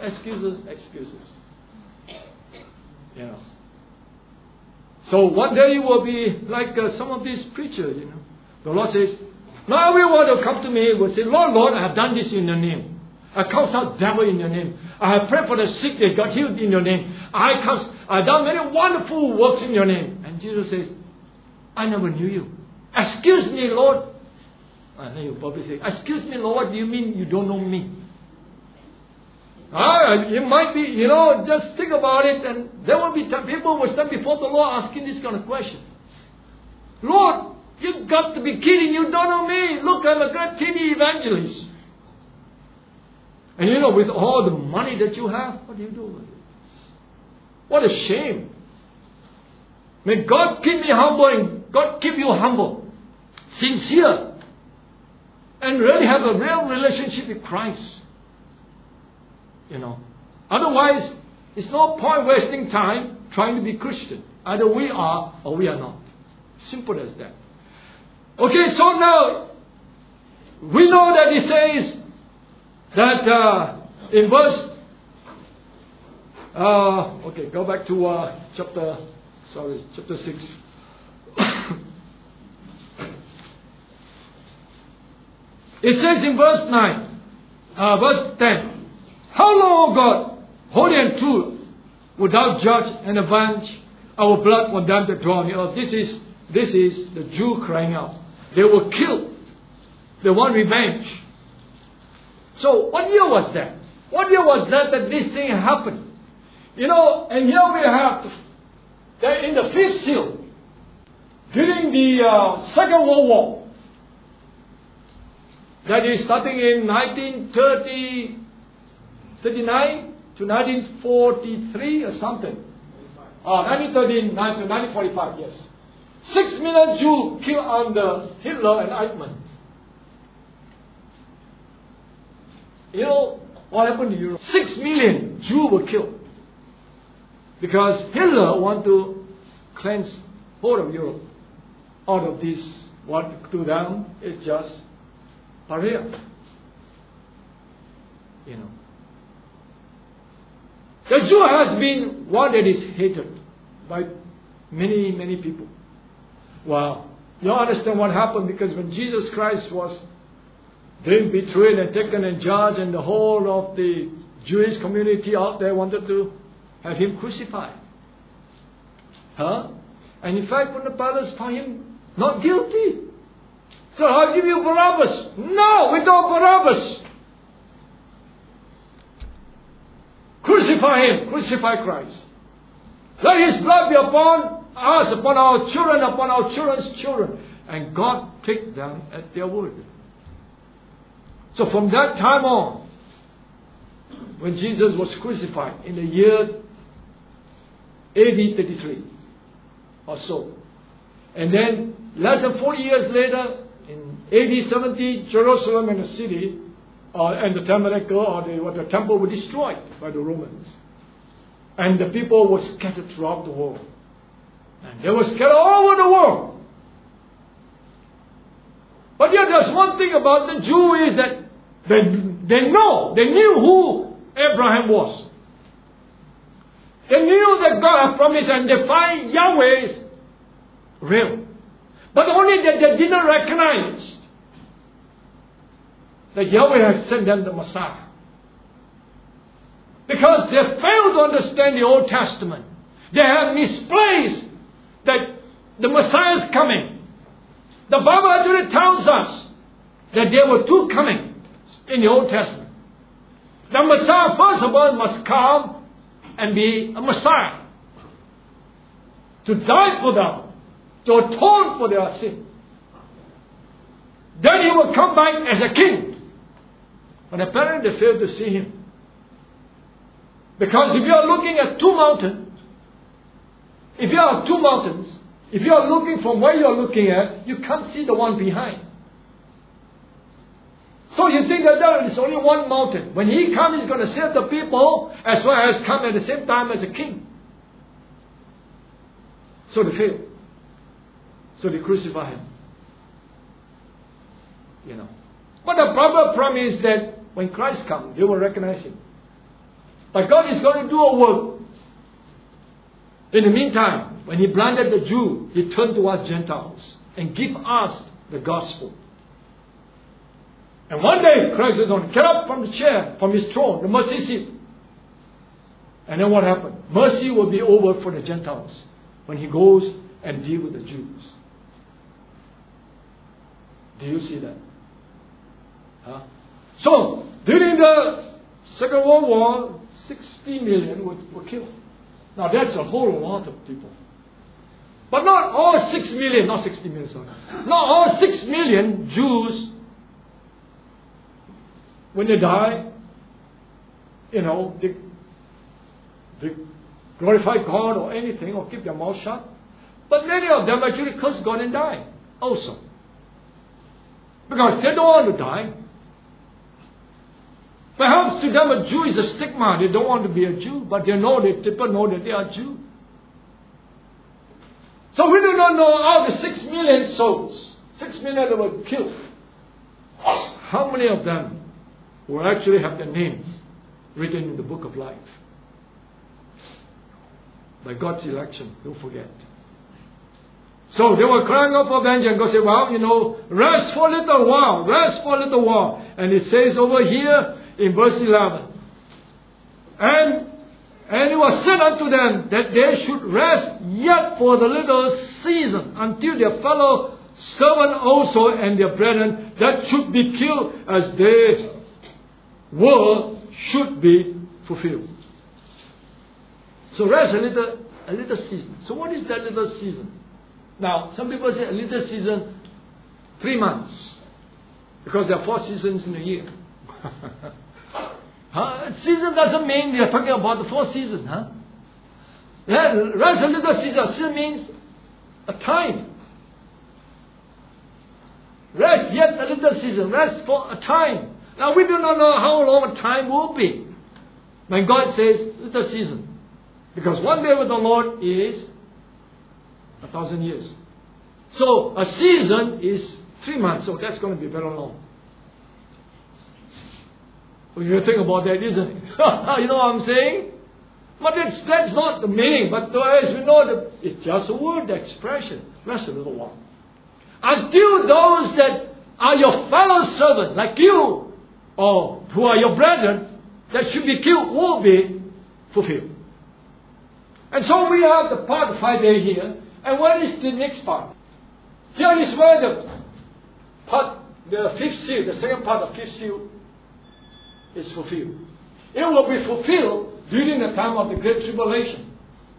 So one day you will be like some of these preachers, The Lord says, not everyone will come to me will say, Lord, Lord, I have done this in your name. I cast out devil in your name. I have prayed for the sick, they got healed in your name. I have done many wonderful works in your name. And Jesus says, I never knew you. Excuse me, Lord. And then you probably say, excuse me, Lord, what do you mean you don't know me? It might be, just think about it, and there will be people who will stand before the Lord asking this kind of question. Lord, you've got to be kidding, you don't know me. Look, I'm a great TV evangelist. And with all the money that you have, what do you do with it? What a shame. May God keep me humble and God keep you humble, sincere, and really have a real relationship with Christ. Otherwise, it's no point wasting time trying to be Christian. Either we are or we are not. Simple as that. Okay, so now we know that he says that in verse go back to chapter 6. It says in verse 10, how long, O God, holy and true, wilt thou judge and avenge our blood on them that draw near? This is the Jew crying out. They were killed. They want revenge. So what year was that? What year was that this thing happened? And here we have that in the 5th seal, during the Second World War, that is starting in 1939 to 1943 or something. 1939 to 1945, yes. 6 million Jews killed under Hitler and Eichmann. What happened to Europe? 6 million Jews were killed. Because Hitler wanted to cleanse whole of Europe out of this. What to them is just pariah. The Jew has been one that is hated by many, many people. Well, you understand what happened, because when Jesus Christ was being betrayed and taken and judged, and the whole of the Jewish community out there wanted to have him crucified. And in fact, when the Pilate found him not guilty, so I'll give you Barabbas. No, we don't Barabbas. Crucify him. Crucify Christ. Let his blood be upon us, upon our children, upon our children's children. And God took them at their word. So from that time on, when Jesus was crucified in the year AD 33 or so, and then less than 40 years later, in AD 70, Jerusalem and the city and the tabernacle or the temple were destroyed by the Romans. And the people were scattered throughout the world. And they were scattered all over the world. But yet there's one thing about the Jew is that they knew who Abraham was. They knew that God had promised, and they find Yahweh is real. But only that they didn't recognize that Yahweh has sent them the Messiah. Because they failed to understand the Old Testament. They have misplaced that the Messiah is coming. The Bible actually tells us that there were two coming in the Old Testament. The Messiah, first of all, must come and be a Messiah. To die for them. To atone for their sin. Then he will come back as a king. But apparently they failed to see him. Because if you are looking at two mountains, if you are looking from where you are looking at, you can't see the one behind. So you think that there is only one mountain. When he comes, he's going to save the people as well as come at the same time as a king. So they failed. So they crucify him. But the problem is that when Christ comes, they will recognize Him. But God is going to do a work. In the meantime, when He blinded the Jew, He turned to us Gentiles and give us the gospel. And one day, Christ is going to get up from the chair, from His throne, the mercy seat. And then what happened? Mercy will be over for the Gentiles when He goes and deals with the Jews. Do you see that? So, during the Second World War, 60 million were killed. Now that's a whole lot of people. But not all 6 million, not 60 million, sorry. Not all 6 million Jews, when they die, they glorify God or anything or keep their mouth shut. But many of them actually curse God and die also. Because they don't want to die. Perhaps to them a Jew is a stigma. They don't want to be a Jew, but people know that they are Jew. So we do not know out of the 6 million souls, 6 million that were killed, how many of them will actually have their names written in the book of life? By God's election, don't forget. So they were crying out for vengeance. God said, rest for a little while, rest for a little while. And it says over here in verse 11, and it was said unto them that they should rest yet for the little season until their fellow servant also and their brethren that should be killed as they were should be fulfilled. So rest a little season. So what is that little season? Now, some people say a little season, 3 months. Because there are 4 seasons in a year. Season doesn't mean we are talking about the 4 seasons. Rest a little season still means a time. Rest yet a little season. Rest for a time. Now we do not know how long a time will be. When God says little season. Because one day with the Lord is 1,000 years. So a season is 3 months. So that's going to be very long. When you think about that, isn't it? You know what I'm saying? But that's not the meaning. But as we know, that it's just a word, expression. Rest a little while. Until those that are your fellow servants, like you, or who are your brethren, that should be killed, will be fulfilled. And so we have the part of 5 days here. And what is the next part? Here is where the 5th seal, the second part of 5th seal, is fulfilled. It will be fulfilled during the time of the Great Tribulation.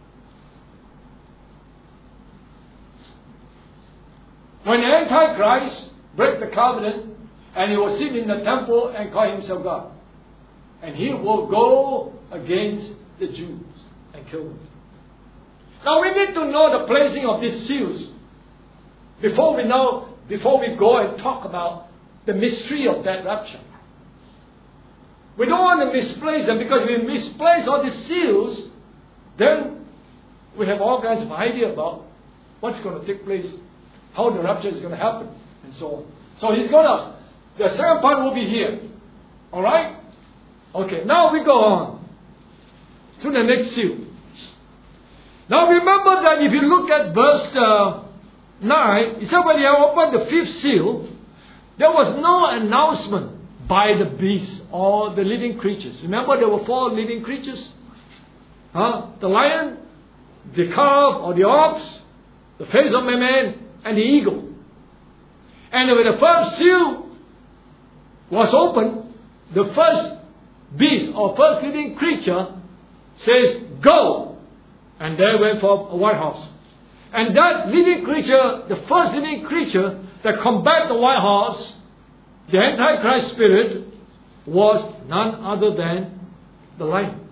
When the Antichrist break the covenant and he will sit in the temple and call himself God. And he will go against the Jews and kill them. Now we need to know the placing of these seals before we go and talk about the mystery of that rapture. We don't want to misplace them, because if we misplace all these seals, then we have all kinds of idea about what's going to take place, how the rapture is going to happen, and so on. So the second part will be here. Alright? Okay, now we go on to the next seal. Now remember that if you look at verse 9, it said when he opened the 5th seal, there was no announcement by the beast or the living creatures. Remember there were 4 living creatures? The lion, the calf or the ox, the face of a man, and the eagle. And when the first seal was opened, the first beast or first living creature says, "Go!" And there went for a white horse. And that living creature, the first living creature that combated the white horse, the Antichrist spirit, was none other than the lion.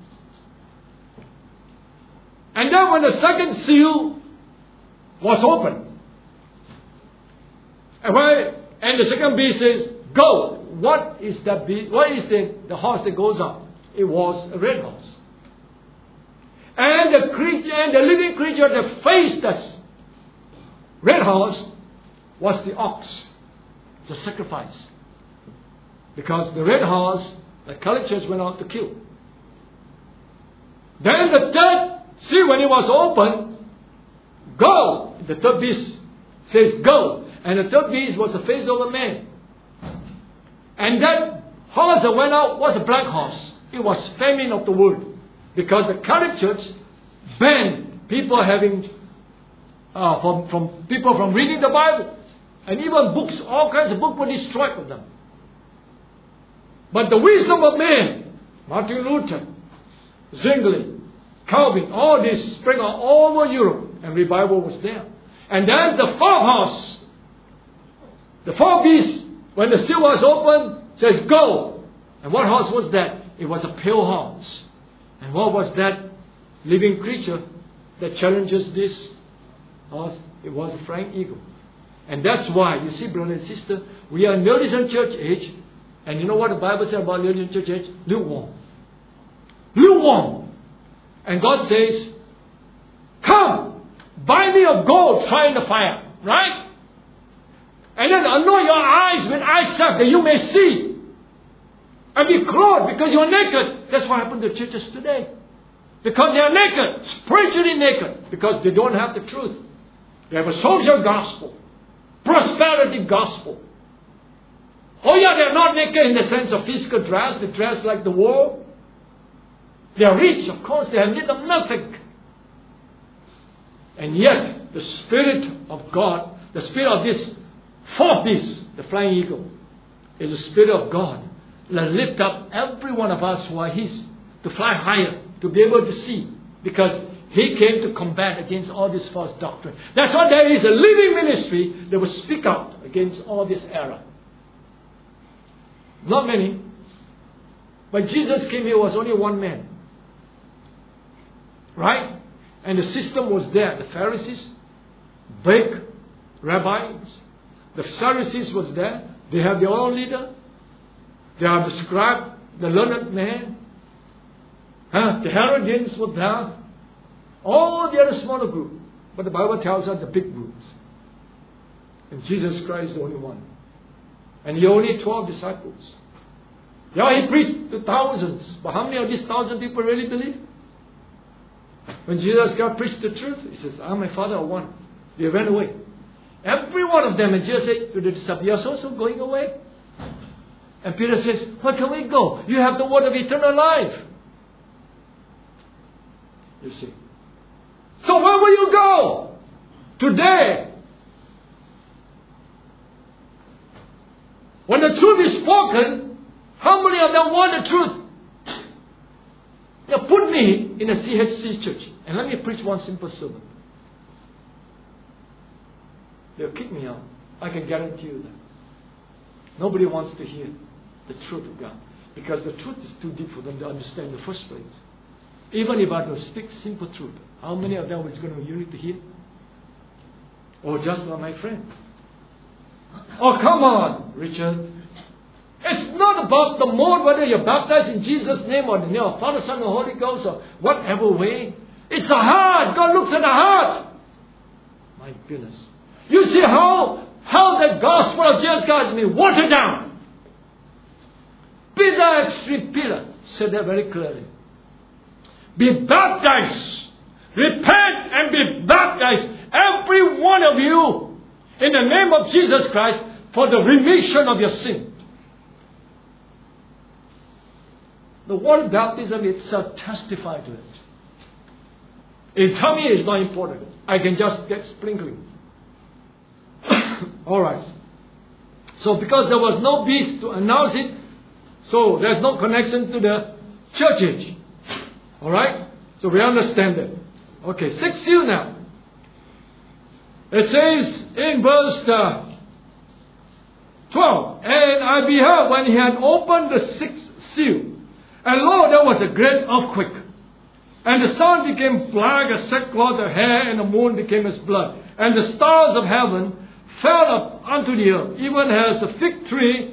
And then when the second seal was opened, and the second beast says, "Go!" What is that beast? What is the horse that goes up? It was a red horse. And the creature, and the living creature that faced that red horse was the ox. the sacrifice. Because the red horse, the Catholic Church went out to kill. Then the third seal, when it was opened, go! The third beast says go. And the third beast was the face of a man. And that horse that went out was a black horse. It was famine of the world. Because the Catholic Church banned people having, from people from reading the Bible. And even books, all kinds of books were destroyed for them. But the wisdom of man, Martin Luther, Zwingli, Calvin, all this spread all over Europe, and revival was there. And then the fourth horse, the fourth beast, when the seal was opened, says go. And what horse was that? It was a pale horse. And what was that living creature that challenges this horse? It was a flying eagle. And that's why, you see, brother and sister, we are in Laodicean church age. And you know what the Bible says about Laodicean church age? Lukewarm. Lukewarm. And God says, come, buy me of gold, try in the fire. Right? And then anoint your eyes with eye salve that you may see. And be clothed because you're naked. That's what happened to churches today. Because they are naked, spiritually naked. Because they don't have the truth. They have a social gospel. Prosperity gospel. Oh yeah, they're not naked in the sense of physical dress. They dress like the world. They are rich, of course. They have need of nothing. And yet, the Spirit of God, the Spirit of this fourth beast, the flying eagle, is the Spirit of God that lift up every one of us who are His to fly higher, to be able to see. Because He came to combat against all this false doctrine. That's why there is a living ministry that will speak out against all this error. Not many. When Jesus came here, was only one man. Right? And the system was there. The Pharisees, big rabbis. The Pharisees was there. They have their own leader. They have the scribe, the learned man. The Herodians were there. All the other smaller group. But the Bible tells us the big groups. And Jesus Christ is the only one. And He only 12 disciples. Yeah, He preached to thousands. But how many of these 1,000 people really believe? When Jesus God preached the truth, He says, I and my Father are one. They ran away. Every one of them. And Jesus said to the disciples, you are also going away? And Peter says, where can we go? You have the word of eternal life. You see. So where will you go? Today. When the truth is spoken, how many of them want the truth? Now put me in a CHC church and let me preach one simple sermon. They'll kick me out. I can guarantee you that. Nobody wants to hear the truth of God. Because the truth is too deep for them to understand in the first place. Even if I were to speak simple truth, how many of them is going to unite to hear? Oh, just like my friend. Oh, come on, Richard. It's not about the mode whether you're baptized in Jesus' name or the name of Father, Son, and Holy Ghost or whatever way. It's the heart. God looks at the heart. My goodness. You see how the gospel of Jesus Christ has been watered down. Peter, extreme Peter, said that very clearly. Be baptized. Repent and be baptized, every one of you, in the name of Jesus Christ, for the remission of your sin. The word baptism itself testifies to it. In tummy is not important. I can just get sprinkling. Alright. So because there was no beast to announce it, so there's no connection to the church age. Alright? So we understand that. Okay, 6 seal now. It says in verse 12, and I beheld when He had opened the 6th seal, and lo, there was a great earthquake. And the sun became black as sackcloth, the hair, and the moon became as blood. And the stars of heaven fell up unto the earth, even as a fig tree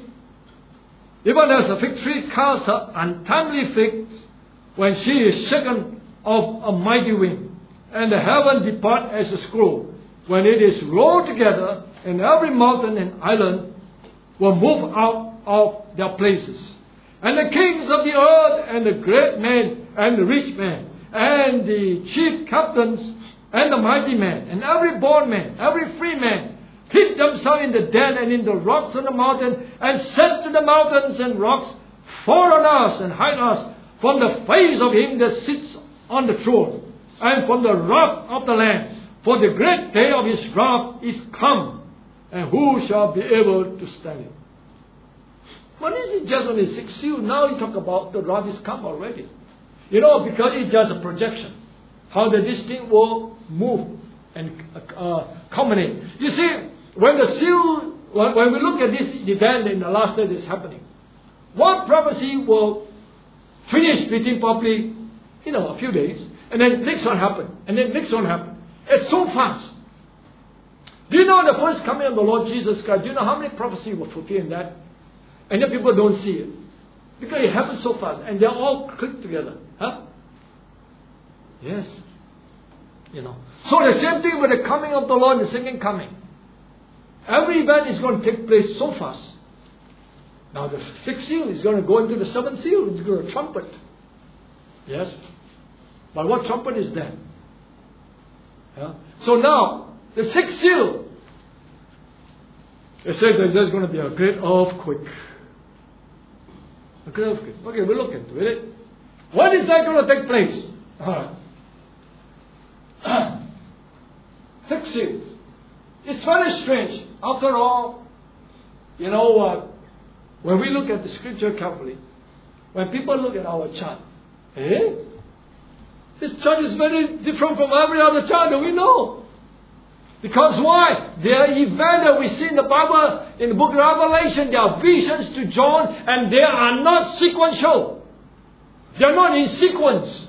casts her untimely figs when she is shaken of a mighty wind. And the heaven depart as a scroll when it is rolled together, and every mountain and island were moved out of their places. And the kings of the earth, and the great men, and the rich men, and the chief captains, and the mighty men, and every born man, every free man, hid themselves in the den and in the rocks on the mountain, and said to the mountains and rocks, fall on us and hide us from the face of him that sits on the throne, and from the wrath of the Lamb. For the great day of his wrath is come, and who shall be able to stand it? But this is just on the sixth seal. Now you talk about the wrath is come already. You know, because it's just a projection. How this thing will move and culminate. You see, when the seal, when we look at this event in the last day that's happening, one prophecy will finish within probably, a few days, and then next one happen, and then next one happen. It's so fast. Do you know the first coming of the Lord Jesus Christ? Do you know how many prophecies were fulfilled in that? And then people don't see it. Because it happens so fast. And they're all clicked together. Huh? Yes. So the same thing with the coming of the Lord, the second coming. Every event is going to take place so fast. Now the sixth seal is going to go into the seventh seal. It's going to trumpet. Yes. But what trumpet is that? Yeah. So now, the sixth seal. It says that there's going to be a great earthquake. A great earthquake. Okay, we'll look into it. When is that going to take place? Sixth seal. It's very strange. After all, when we look at the scripture carefully, when people look at our chart, this chart is very different from every other chart that we know. Because why? They are events that we see in the Bible, in the book of Revelation. They are visions to John, and they are not sequential. They are not in sequence.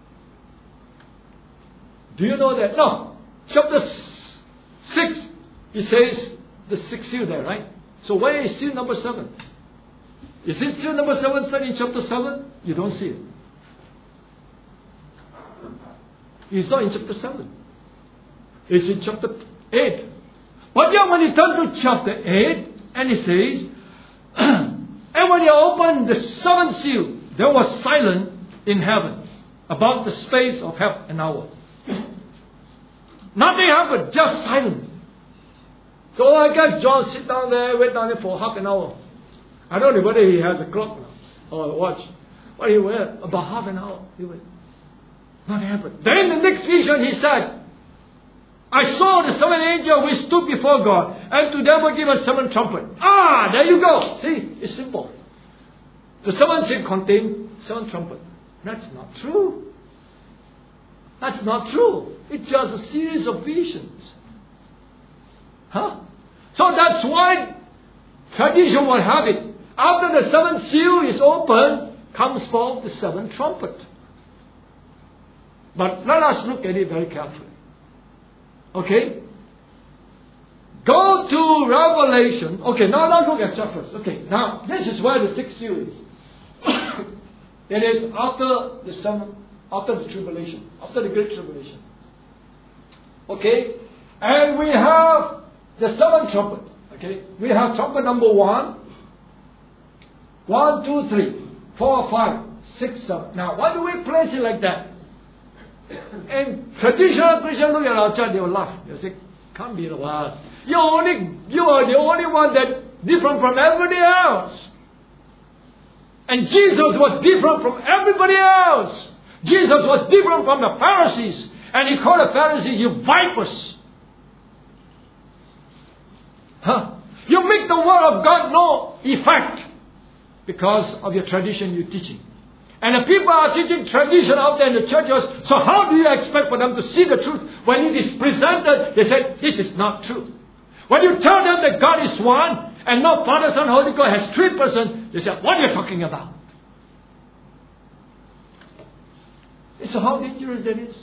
Do you know that? No. Chapter 6, it says the sixth seal there, right? So where is seal number 7? Is it seal number 7 studied in chapter 7? You don't see it. It's not in chapter 7. It's in chapter 8. But yet when you turn to chapter 8, and it says, and when you open the seventh seal, there was silence in heaven about the space of half an hour. Nothing happened, just silence. So I guess John sit down there, wait down there for half an hour. I don't know whether he has a clock now or a watch. But he went about half an hour. He went. Nothing happened. Then the next vision he said, I saw the seventh angel which stood before God, and to them were given 7 trumpets. There you go. See, it's simple. The 7th seal contained 7 trumpets. That's not true. That's not true. It's just a series of visions. So that's why tradition will have it. After the 7th seal is opened, comes forth the 7th trumpet. But let us look at it very carefully. Okay? Go to Revelation. Okay, now let's look at chapters. Okay, now this is where the 6th seal is. It is after the tribulation, after the great tribulation. Okay? And we have the 7th trumpet. Okay? We have trumpet number 1. 1, 2, 3, 4, 5, 6, 7. Now, why do we place it like that? And traditional Christians look at our church, they will laugh. They say, can't be the one. You are the only one that different from everybody else. And Jesus was different from everybody else. Jesus was different from the Pharisees. And he called the Pharisees, you vipers. You make the word of God no effect because of your tradition you're teaching. And the people are teaching tradition out there in the churches. So how do you expect for them to see the truth? When it is presented, they say, this is not true. When you tell them that God is one, and not Father, Son, Holy Ghost has 3 persons, they say, what are you talking about? So how dangerous that is?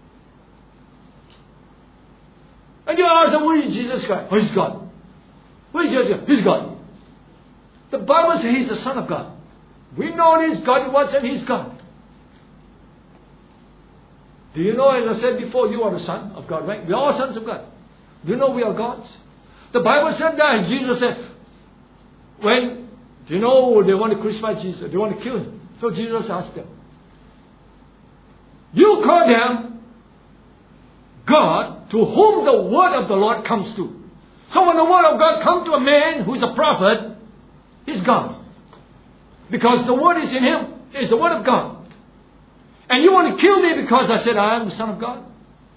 And you ask them, who is Jesus Christ? Who is God? Who is Jesus? He's God. The Bible says he's the Son of God. We know He's God was and He's God. Do you know, as I said before, you are the Son of God, right? We are all sons of God. Do you know we are gods? The Bible said that, and Jesus said, when, you know, they want to crucify Jesus, they want to kill him. So Jesus asked them, you call them God to whom the word of the Lord comes to. So when the word of God comes to a man who is a prophet, he's God. Because the word is in him. It's the word of God. And you want to kill me because I said I am the Son of God?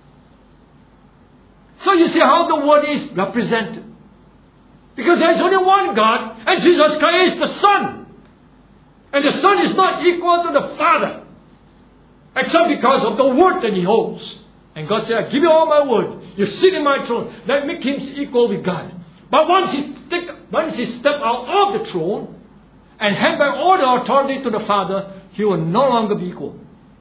So you see how the word is represented. Because there is only one God, and Jesus Christ is the Son. And the Son is not equal to the Father, except because of the word that he holds. And God said, I give you all my word. You sit in my throne. That makes him equal with God. But once he step out of the throne and hand back all the authority to the Father, he will no longer be equal.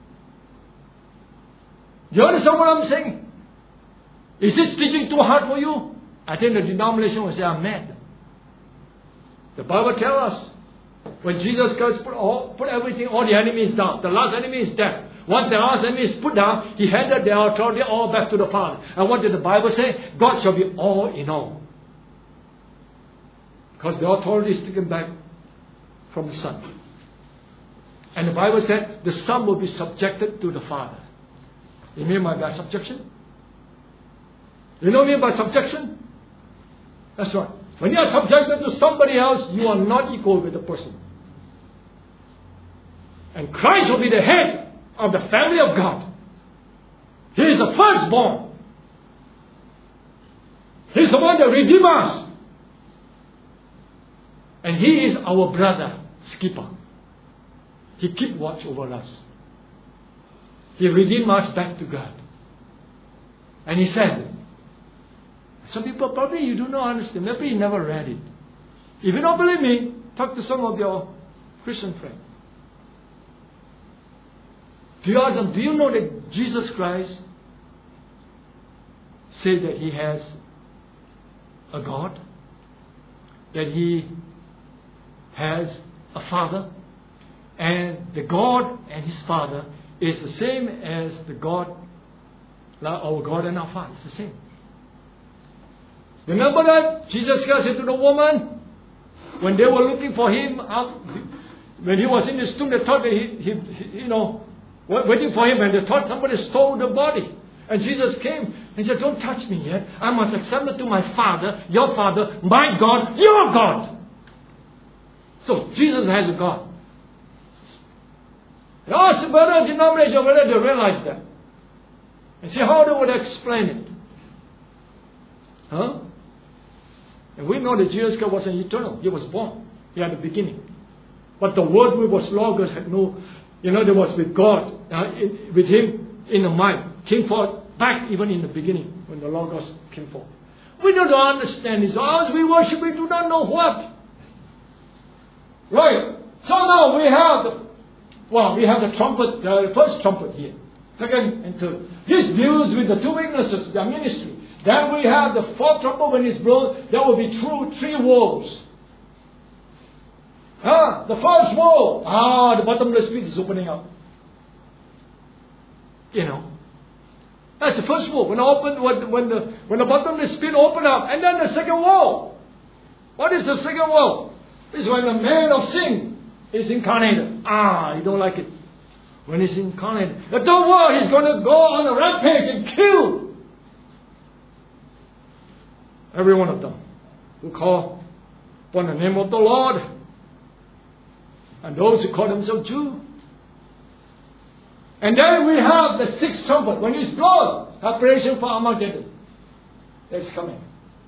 Do you understand what I'm saying? Is this teaching too hard for you? I think the denomination will say, I'm mad. The Bible tells us, when Jesus Christ put everything, all the enemies down, the last enemy is death. Once the last enemy is put down, he handed the authority all back to the Father. And what did the Bible say? God shall be all in all. Because the authority is taken back from the Son. And the Bible said the Son will be subjected to the Father. You mean by subjection? You know what I mean by subjection? That's right. When you are subjected to somebody else, you are not equal with the person. And Christ will be the head of the family of God. He is the firstborn. He is the one that redeems us. And He is our brother, skipper. He keeps watch over us. He redeemed us back to God. And He said, some people probably you do not understand. Maybe you never read it. If you don't believe me, talk to some of your Christian friends. Do you ask them, do you know that Jesus Christ said that He has a God? That He has a Father? And the God and His Father is the same as the God, our God and our Father. It's the same. Remember that Jesus Christ said to the woman, when they were looking for Him, when He was in His tomb, they thought that he waiting for Him, and they thought somebody stole the body. And Jesus came and said, don't touch me yet. I must accept it to my Father, your Father, my God, your God. So Jesus has a God. I asked the brother denomination whether they realize that. And see how they would explain it. Huh? And we know that Jesus Christ wasn't eternal. He was born. He had a beginning. But the Word which was Logos had no, there was with God, with Him in the mind. Came forth back even in the beginning when the Logos came forth. We don't understand this. As we worship, we do not know what. Right. So now we have the trumpet, the first trumpet here. Second and third. This deals with the two witnesses, their ministry. Then we have the fourth trumpet when it's blown. There will be three woes. The first woe. The bottomless pit is opening up. That's the first woe. When the bottomless pit opened up. And then the second woe. What is the second woe? It's when the man of sin is incarnated. You don't like it. When he's incarnated. The third woe, he's going to go on a rampage and kill every one of them who call upon the name of the Lord, and those who call themselves Jews. And then we have the sixth trumpet. When it's blown, preparation for Armageddon. That's coming.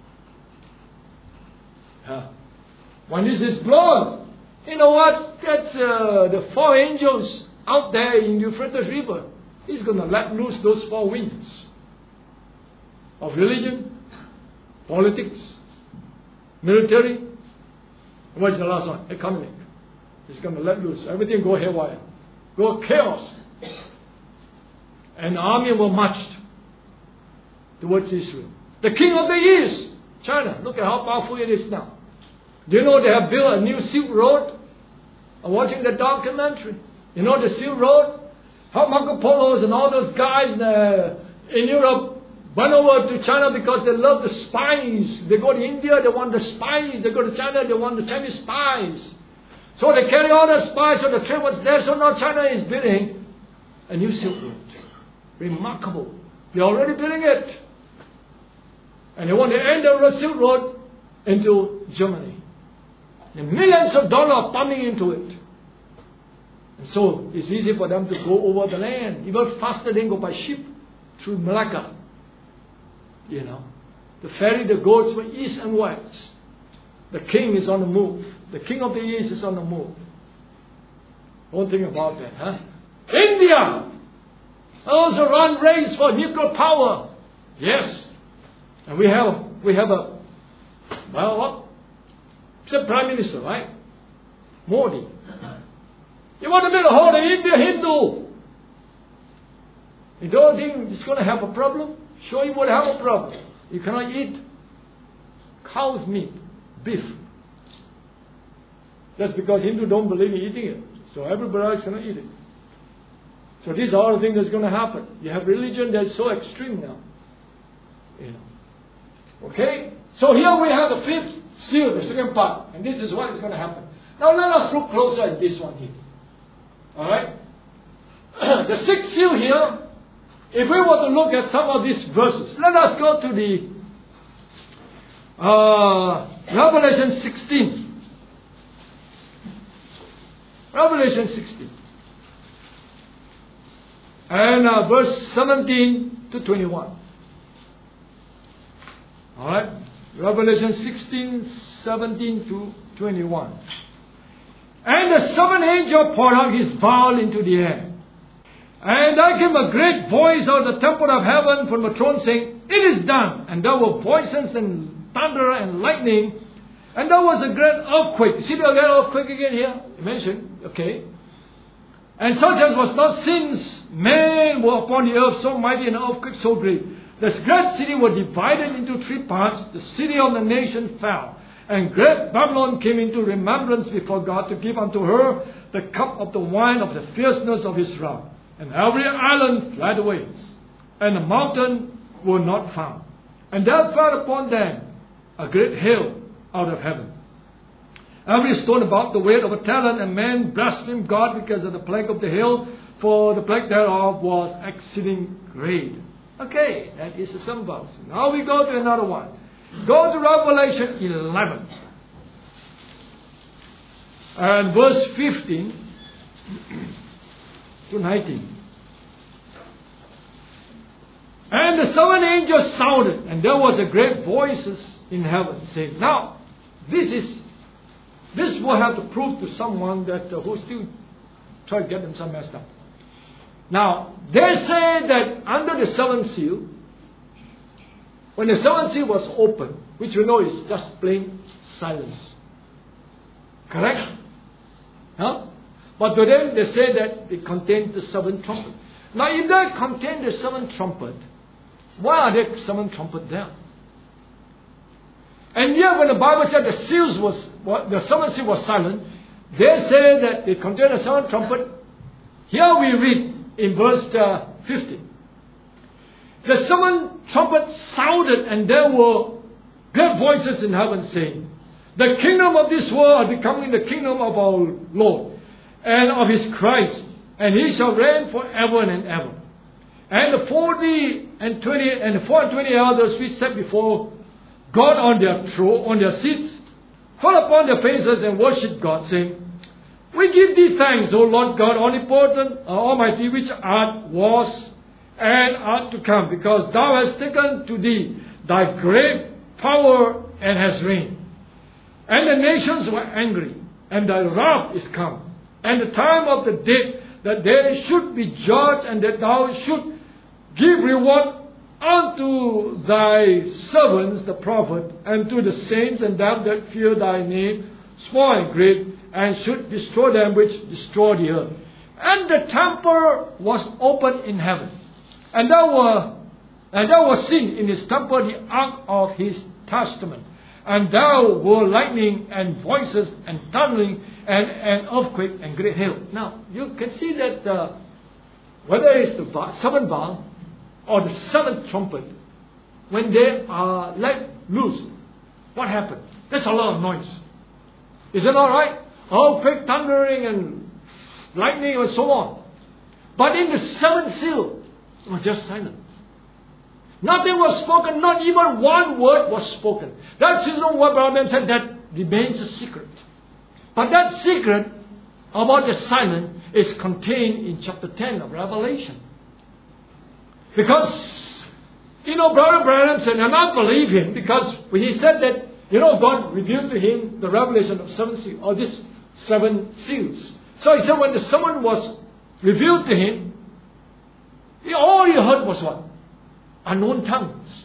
When this is blown, you know what? That's the four angels out there in Euphrates River. He's going to let loose those four winds of religion, politics, military. What's the last one? Economic. He's going to let loose. Everything go haywire. Go chaos. And the army will march towards Israel. The king of the east, China. Look at how powerful it is now. Do you know they have built a new Silk Road? I'm watching the documentary. You know the Silk Road? How Marco Polos and all those guys in Europe, went over to China because they love the spice. They go to India, they want the spice. They go to China, they want the Chinese spice. So they carry all the spice, so the trade was there. So now China is building a new Silk Road. Remarkable. They're already building it. And they want to end the Silk Road into Germany. And millions of dollars are pumping into it. And so it's easy for them to go over the land. Even faster than go by ship through Malacca. You know. The ferry that goes from east and west. The king is on the move. The king of the east is on the move. Don't think about that, huh? India also run race for nuclear power. Yes. And we have a, well, what? It's a prime minister, right? Modi. You want to make the whole of India Hindu. You don't think it's going to have a problem? Sure, you would have a problem. You cannot eat cow's meat, beef. That's because Hindus don't believe in eating it. So everybody else cannot eat it. So these are all the things that's going to happen. You have religion that's so extreme now. You know. Okay? So here we have the fifth seal, the second part. And this is what is going to happen. Now let us look closer at this one here. Alright? The sixth seal here, if we were to look at some of these verses, let us go to the Revelation 16. Revelation 16. And verse 17 to 21. Alright? Revelation 16, 17 to 21. And the seventh angel poured out his vial into the air. And there came a great voice out of the temple of heaven from the throne saying, "It is done." And there were voices and thunder and lightning. And there was a great earthquake. See the great earthquake again here? You mentioned. Okay. And such as was not since men were upon the earth, so mighty and earthquake so great. This great city was divided into three parts. The city of the nation fell. And great Babylon came into remembrance before God to give unto her the cup of the wine of the fierceness of his wrath. And every island fled away. And the mountain were not found. And there fell upon them a great hail out of heaven. Every stone about the weight of a talent, and men blasphemed God because of the plague of the hail, for the plague thereof was exceeding great. Okay, that is the sum verse. Now we go to another one. Go to Revelation 11. And verse 15 to 19. And the seventh angel sounded, and there was a great voices in heaven saying, now, this will have to prove to someone that who still try to get themselves messed up. Now, they say that under the seventh seal, when the seventh seal was opened, which we know is just plain silence. Correct? Huh? But to them, they say that it contains the seventh trumpet. Now, if they contain the seventh trumpet, why are there seven trumpets there? And yet, when the Bible said the seventh seal was silent, they say that it contained the seventh trumpet. Here we read in verse 15. The seventh trumpet sounded, and there were great voices in heaven saying, the kingdom of this world are becoming the kingdom of our Lord and of his Christ, and he shall reign forever and ever. And the 4 and 20 elders which sat before God on their throne, on their seats, fell upon their faces and worshipped God, saying, we give thee thanks, O Lord God, omnipotent, almighty, which art, was, and art to come, because thou hast taken to thee thy great power and hast reigned. And the nations were angry, and thy wrath is come, and the time of the day that they should be judged, and that thou should give reward unto thy servants the prophet, and to the saints and them that fear thy name, small and great, and should destroy them which destroy the earth. And the temple was opened in heaven, and there was seen in his temple the ark of his testament, and there were lightning and voices and thundering and an earthquake and great hail. Now you can see that whether it's the seventh vial or the seventh trumpet, when they are let loose, what happened? There's a lot of noise. Is it all right? Earthquake, thundering, and lightning, and so on. But in the seventh seal, it was just silent. Nothing was spoken. Not even one word was spoken. That's the reason why Brother Branham said that remains a secret. But that secret about the silence is contained in chapter 10 of Revelation. Because, Brother Branham said, and I believe him, because when he said that, God revealed to him the revelation of seven seals, or this seven seals. So he said when the seven was revealed to him, all he heard was what? Unknown tongues.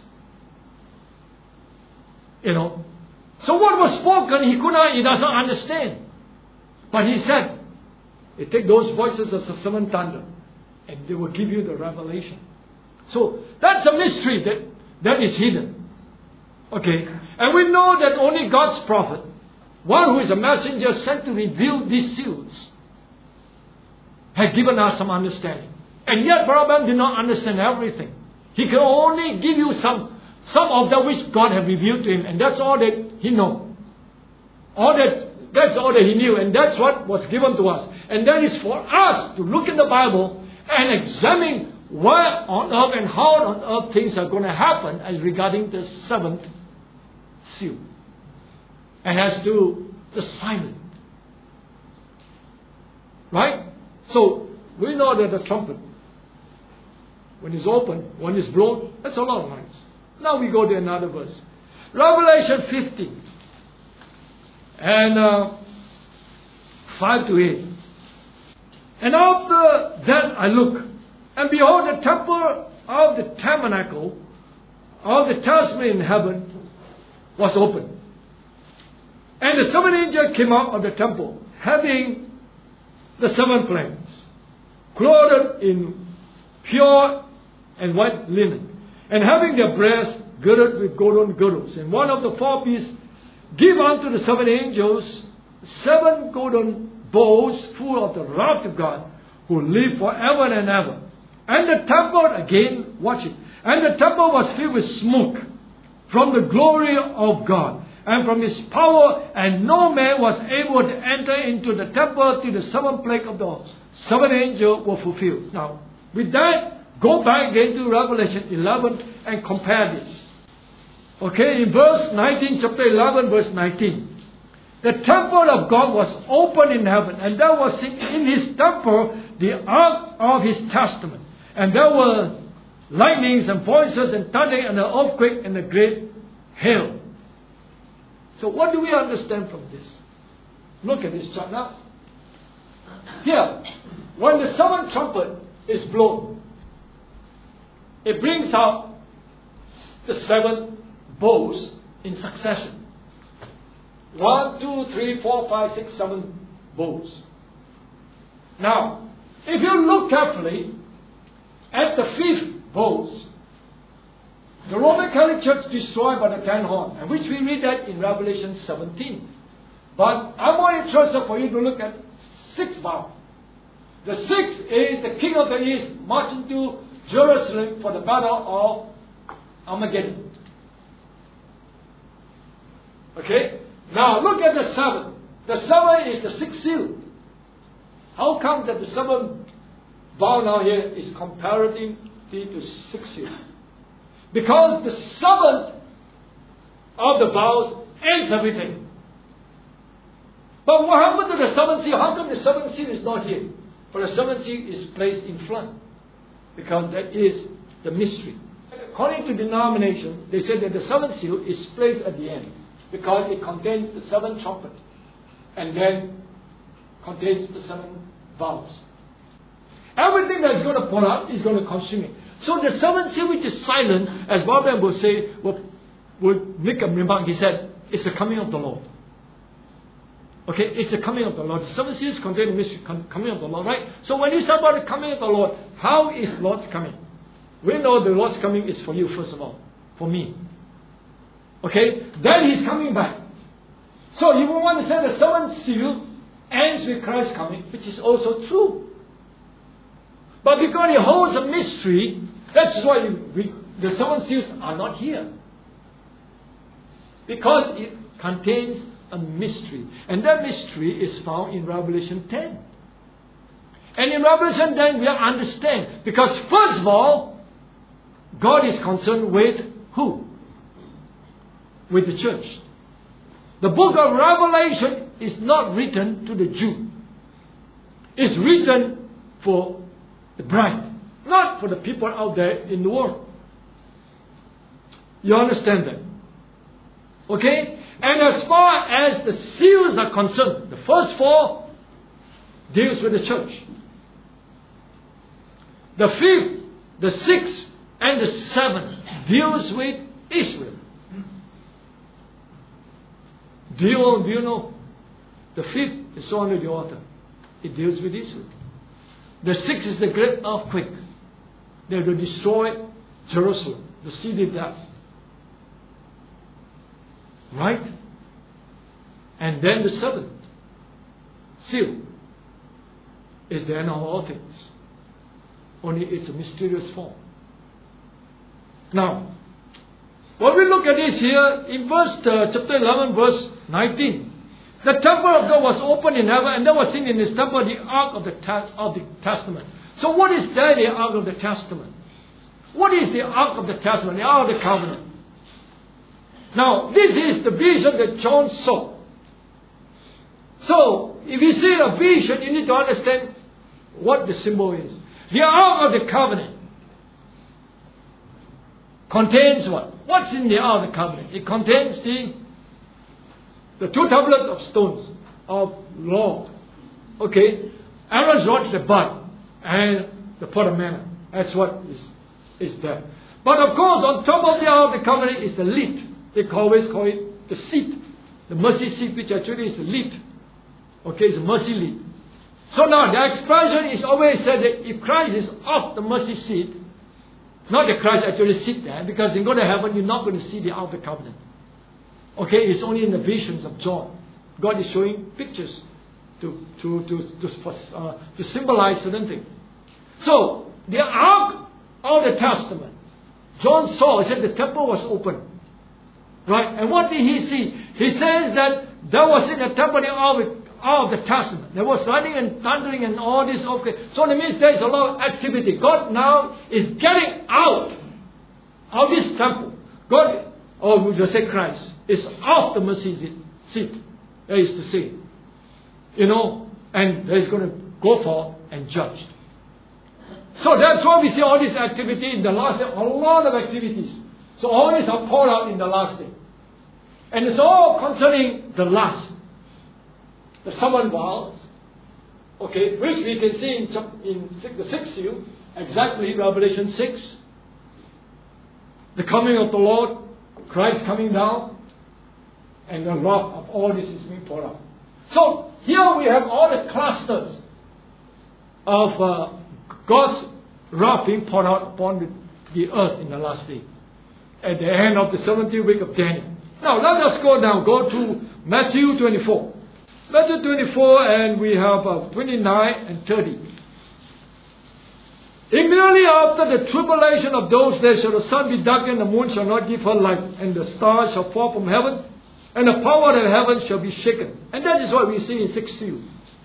So what was spoken, he doesn't understand. But he said, you take those voices as a seven thunder, and they will give you the revelation. So that's a mystery that is hidden. Okay? And we know that only God's prophet, one who is a messenger sent to reveal these seals, had given us some understanding. And yet Brother did not understand everything. He can only give you some of that which God had revealed to him, and that's all that he knew. That's all that he knew, and that's what was given to us. And that is for us to look in the Bible and examine where on earth and how on earth things are going to happen as regarding the seventh seal. And as to the silent. Right? So, we know that the trumpet, when it's open, when it's blown, that's a lot of noise. Now we go to another verse. Revelation 15. And 5 to 8. And after that I look, and behold, the temple of the tabernacle of the testament in heaven was open. And the seventh angel came out of the temple, having the seven plagues, clothed in pure and white linen, and having their breasts girded with golden girdles. And one of the four beasts gave unto the seven angels 7 golden bowls full of the wrath of God, who live forever and ever. And the temple, again, watch it, and the temple was filled with smoke from the glory of God and from his power, and no man was able to enter into the temple till the seventh plague of the seventh angel were fulfilled. Now, with that, go back again to Revelation 11 and compare this. Okay, in verse 19, chapter 11, verse 19. The temple of God was open in heaven, and there was in his temple the ark of his testament. And there were lightnings and voices and thunder and an earthquake and a great hail. So what do we understand from this? Look at this chart now. Here, when the seventh trumpet is blown, it brings out the 7 bowls in succession. 1, 2, 3, 4, 5, 6, 7 bowls. Now, if you look carefully at the 5th bowls, the Roman Catholic Church destroyed by the 10 horns, and which we read that in Revelation 17. But I'm more interested for you to look at 6th bowl. The 6th is the King of the East marching to Jerusalem for the battle of Armageddon. Okay? Now look at the 7th. The 7th is the 6th seal. How come that the 7th bowl now here is comparative to 6th seal? Because the 7th of the bowls ends everything. But what happened to the 7th seal? How come the 7th seal is not here? But the 7th seal is placed in front. Because that is the mystery. According to denomination, they say that the 7th seal is placed at the end. Because it contains the 7th trumpet. And then contains the 7 bowls. Everything that's going to pour out is going to consume it. So the 7th seal which is silent, as Bob will say, would make a remark. He said, it's the coming of the Lord. Okay, it's the coming of the Lord. The 7th seal is contained in the mystery, coming of the Lord, right? So when you say about the coming of the Lord, how is Lord's coming? We know the Lord's coming is for you, first of all. For me. Okay? Then He's coming back. So you want to say the 7th seal ends with Christ coming, which is also true. But because He holds a mystery, That's why the 7 seals are not here. Because it contains a mystery. And that mystery is found in Revelation 10. And in Revelation 10 we understand. Because first of all, God is concerned with who? With the church. The book of Revelation is not written to the Jew. It's written for the bride. Not for the people out there in the world. You understand that? Okay? And as far as the seals are concerned, the first 4 deals with the church. The 5th, the 6th, and the 7th deals with Israel. Do you know? The 5th is only the author. It deals with Israel. The 6th is the great earthquake that will destroy Jerusalem, the city of death. Right? And then the 7th seal is the end of all things. Only it's a mysterious form. Now, when we look at this here, in chapter 11, verse 19, the temple of God was opened in heaven, and there was seen in His temple the ark of the Testament. So what is there, the ark of the Testament? What is the ark of the Testament, the ark of the covenant? Now, this is the vision that John saw. So, if you see a vision, you need to understand what the symbol is. The ark of the covenant contains what? What's in the ark of the covenant? It contains the 2 tablets of stones of law. Okay? Aaron's rod, the bud, and the pot of manna. That's what is there. But of course, on top of the ark of the covenant is the lid. They always call it the seat. The mercy seat, which actually is the lid. Okay, it's a mercy lid. So now, the expression is always said that if Christ is off the mercy seat, not that Christ actually sit there, because in going to heaven, you're not going to see the ark of the covenant. Okay, it's only in the visions of John. God is showing pictures to symbolize certain things. So, the ark of the Testament, John saw, he said the temple was open. Right? And what did he see? He says that there was in the temple the ark of the Testament. There was lightning and thundering and all this. Okay. So it means there's a lot of activity. God now is getting out of this temple. God, or would you say Christ, is off the mercy seat. That is to say. You know, and he's going to go forth and judge. So that's why we see all this activity in the last day. A lot of activities. So all these are poured out in the last day. And it's all concerning the last. The 7 vials. Okay, which we can see in the 6th seal. Exactly, Revelation 6. The coming of the Lord. Christ coming down. And the wrath of all this is being poured out. So, here we have all the clusters of God's wrath being poured out upon the earth in the last day. At the end of the 70th week of Daniel. Now, let us go down. Go to Matthew 24. Matthew 24, and we have 29 and 30. Immediately after the tribulation of those days shall the sun be darkened, the moon shall not give her light, and the stars shall fall from heaven, and the power of heaven shall be shaken. And that is what we see in 6th seal.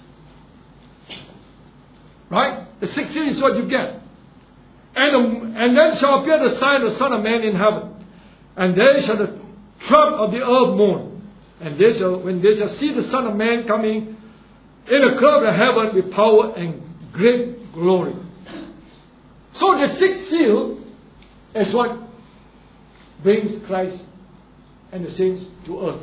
Right? The 6th seal is what you get. And then shall appear the sign of the Son of Man in heaven. And there shall the trump of the earth mourn. And when they shall see the Son of Man coming in a cloud of heaven with power and great glory. So the 6th seal is what brings Christ and the saints to earth.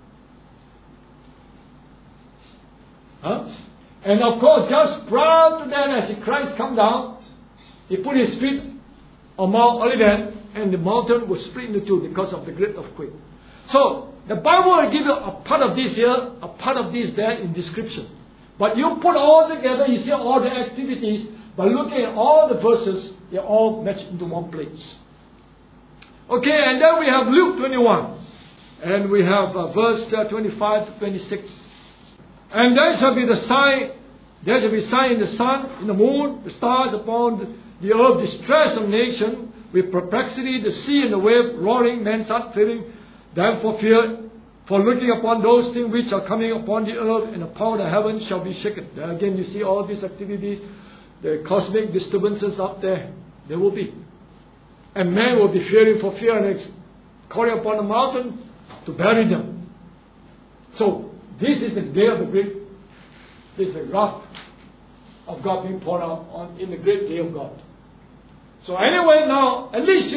Huh? And of course, just prior to that, as Christ come down, He put His feet on Mount Olivet, and the mountain was split into 2 because of the great earthquake. So, the Bible will give you a part of this here, a part of this there in description. But you put all together, you see all the activities, by looking at all the verses, they all match into one place. Okay, and then we have Luke 21. And we have verse 25 to 26. And there shall be the sign There shall be sign in the sun, in the moon, the stars upon the earth, distress of nation, with perplexity, the sea and the wave roaring, men start fearing them for fear, for looking upon those things which are coming upon the earth, and the power of the heavens shall be shaken. There again, you see all these activities, the cosmic disturbances up there. There will be. And men will be fearing for fear, and calling upon the mountains to bury them. So, this is the day of the great, this is the wrath of God being poured out in the great day of God. So anyway, now, at least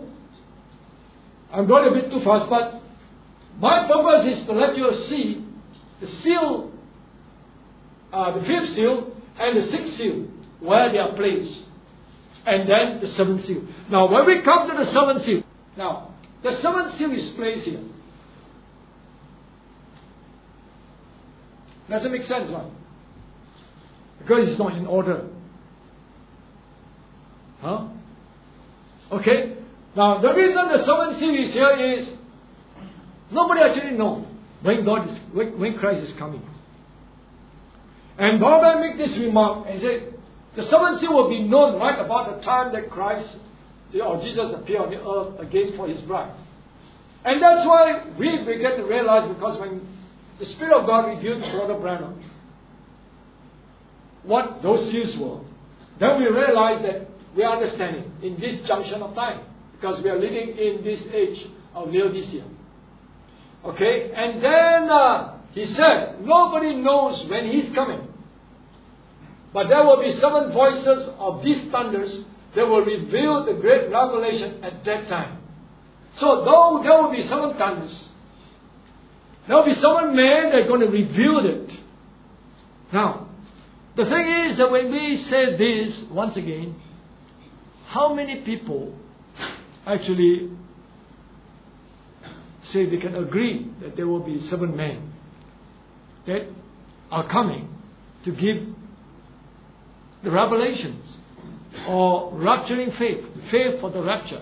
I'm going a bit too fast, but my purpose is to let you see the seal, the fifth seal and the sixth seal, where they are placed. And then the seventh seal. Now, when we come to the seventh seal, now, the seventh seal is placed here. Doesn't make sense, right? Because it's not in order. Huh? Okay? Now, the reason the seventh seal is here is nobody actually knows when Christ is coming. And Bob make this remark and say, the seventh seal will be known right about the time that Christ or Jesus appeared on the earth again for His bride. And that's why we begin to realize, because when the Spirit of God revealed to Brother Branham what those seals were, then we realize that we are understanding in this junction of time, because we are living in this age of Laodicea. Okay? And then he said, nobody knows when He's coming. But there will be seven voices of these thunders that will reveal the great revelation at that time. So though there will be seven thunders, there will be seven men that are going to reveal it. Now, the thing is that when we say this, once again, how many people actually say they can agree that there will be seven men that are coming to give the revelations or rapturing faith for the rapture?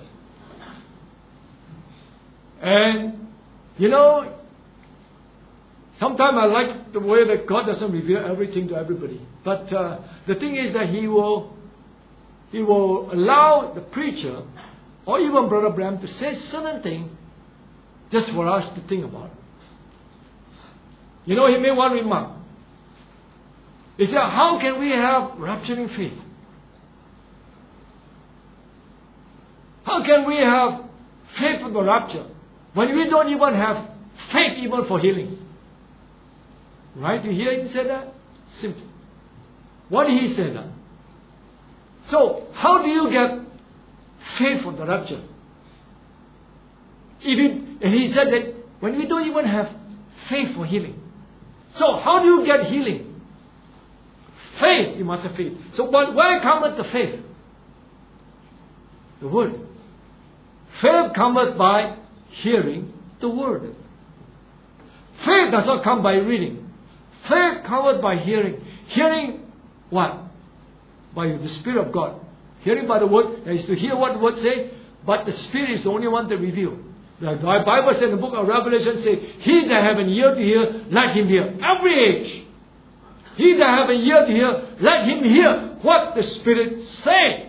And, sometimes I like the way that God doesn't reveal everything to everybody. But the thing is that He will allow the preacher or even Brother Branham to say certain things just for us to think about. He made one remark. He said, how can we have rapturing faith? How can we have faith for the rapture when we don't even have faith even for healing? Right? You hear him say that? Simple. What did he say that? So, how do you get faith for the rapture? And he said that when we don't even have faith for healing. So, how do you get healing? Faith, you must have faith. So, but where cometh the faith? The Word. Faith cometh by hearing the Word. Faith does not come by reading. Faith cometh by hearing. Hearing what? By the Spirit of God. Hearing by the Word. That is to hear what the Word say, but the Spirit is the only one that reveals. The Bible says in the book of Revelation, say, he that have an ear to hear, let him hear. Every age. He that have an ear to hear, let him hear what the Spirit say.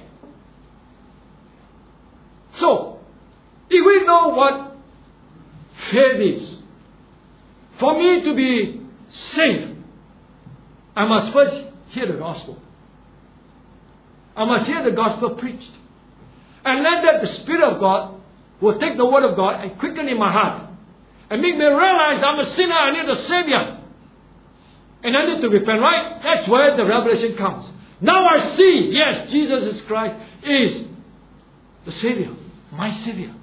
So, if we know what faith is, for me to be saved, I must first hear the gospel. I must hear the gospel preached. And let that the Spirit of God will take the Word of God and quicken in my heart. And make me realize I'm a sinner, I need a Savior. And I need to repent, right? That's where the revelation comes. Now I see, yes, Jesus Christ is the Savior, my Savior.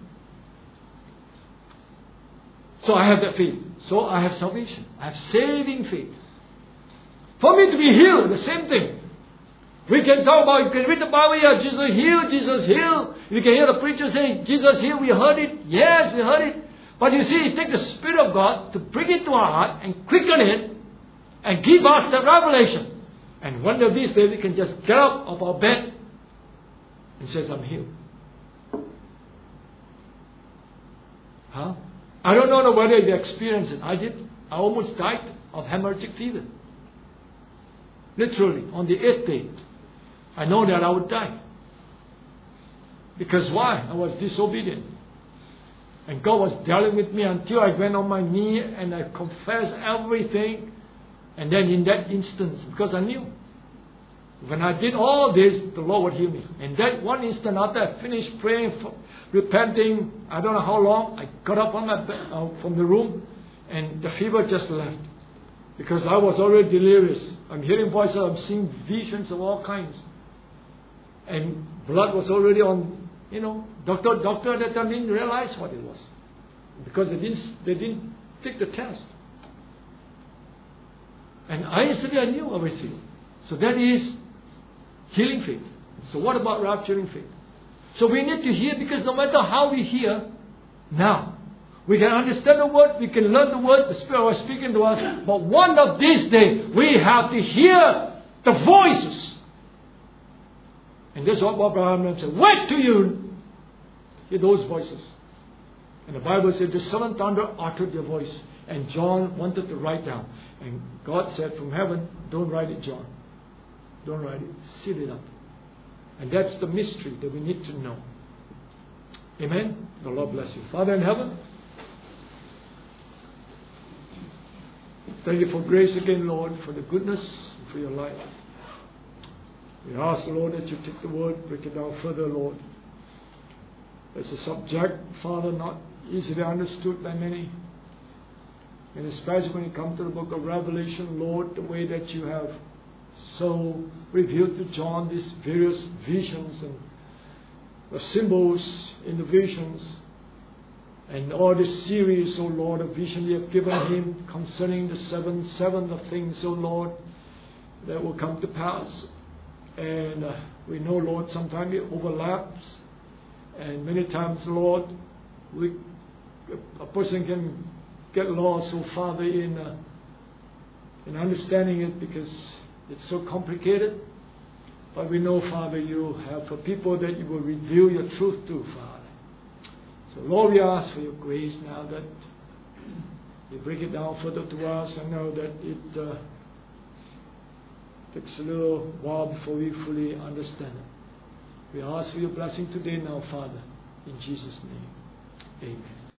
So I have that faith. So I have salvation. I have saving faith. For me to be healed, the same thing. We can talk about, you can read the Bible here, Jesus healed, Jesus healed. You can hear the preacher say, Jesus healed, we heard it. Yes, we heard it. But you see, it takes the Spirit of God to bring it to our heart and quicken it and give us the revelation. And one of these days we can just get up of our bed and say, I'm healed. Huh? I don't know whether you experienced it. I did. I almost died of hemorrhagic fever. Literally, on the 8th day, I know that I would die. Because why? I was disobedient. And God was dealing with me until I went on my knee and I confessed everything. And then in that instance, because I knew, when I did all this, the Lord would heal me. And that one instant after I finished praying, repenting, I don't know how long, I got up on my bed, from the room, and the fever just left. Because I was already delirious. I'm hearing voices, I'm seeing visions of all kinds. And blood was already on, doctor at that time didn't realize what it was. Because they didn't take the test. And instantly I knew everything. So that is healing faith. So what about rapturing faith? So we need to hear, because no matter how we hear, now, we can understand the word, we can learn the word, the Spirit was speaking to us, but one of these days, we have to hear the voices. And that's what Abraham said. Wait till you hear those voices. And the Bible said the seventh thunder uttered their voice. And John wanted to write down. And God said from heaven, don't write it, John. Don't write it. Seal it up. And that's the mystery that we need to know. Amen? The Lord bless you. Father in heaven, thank you for grace again, Lord, for the goodness, for your life. We ask, Lord, that you take the word, break it down further, Lord. It's a subject, Father, not easily understood by many. And especially when it comes to the book of Revelation, Lord, the way that you have so revealed to John these various visions and the symbols in the visions, and all this series, O Lord, of vision you have given him concerning the seven of things, O Lord, that will come to pass. And we know, Lord, sometimes it overlaps. And many times, Lord, a person can get lost, so Father, in understanding it, because it's so complicated. But we know, Father, you have for people that you will reveal your truth to, Father. So, Lord, we ask for your grace now that you break it down further to us. I know that it takes a little while before we fully understand it. We ask for your blessing today now, Father, in Jesus' name. Amen.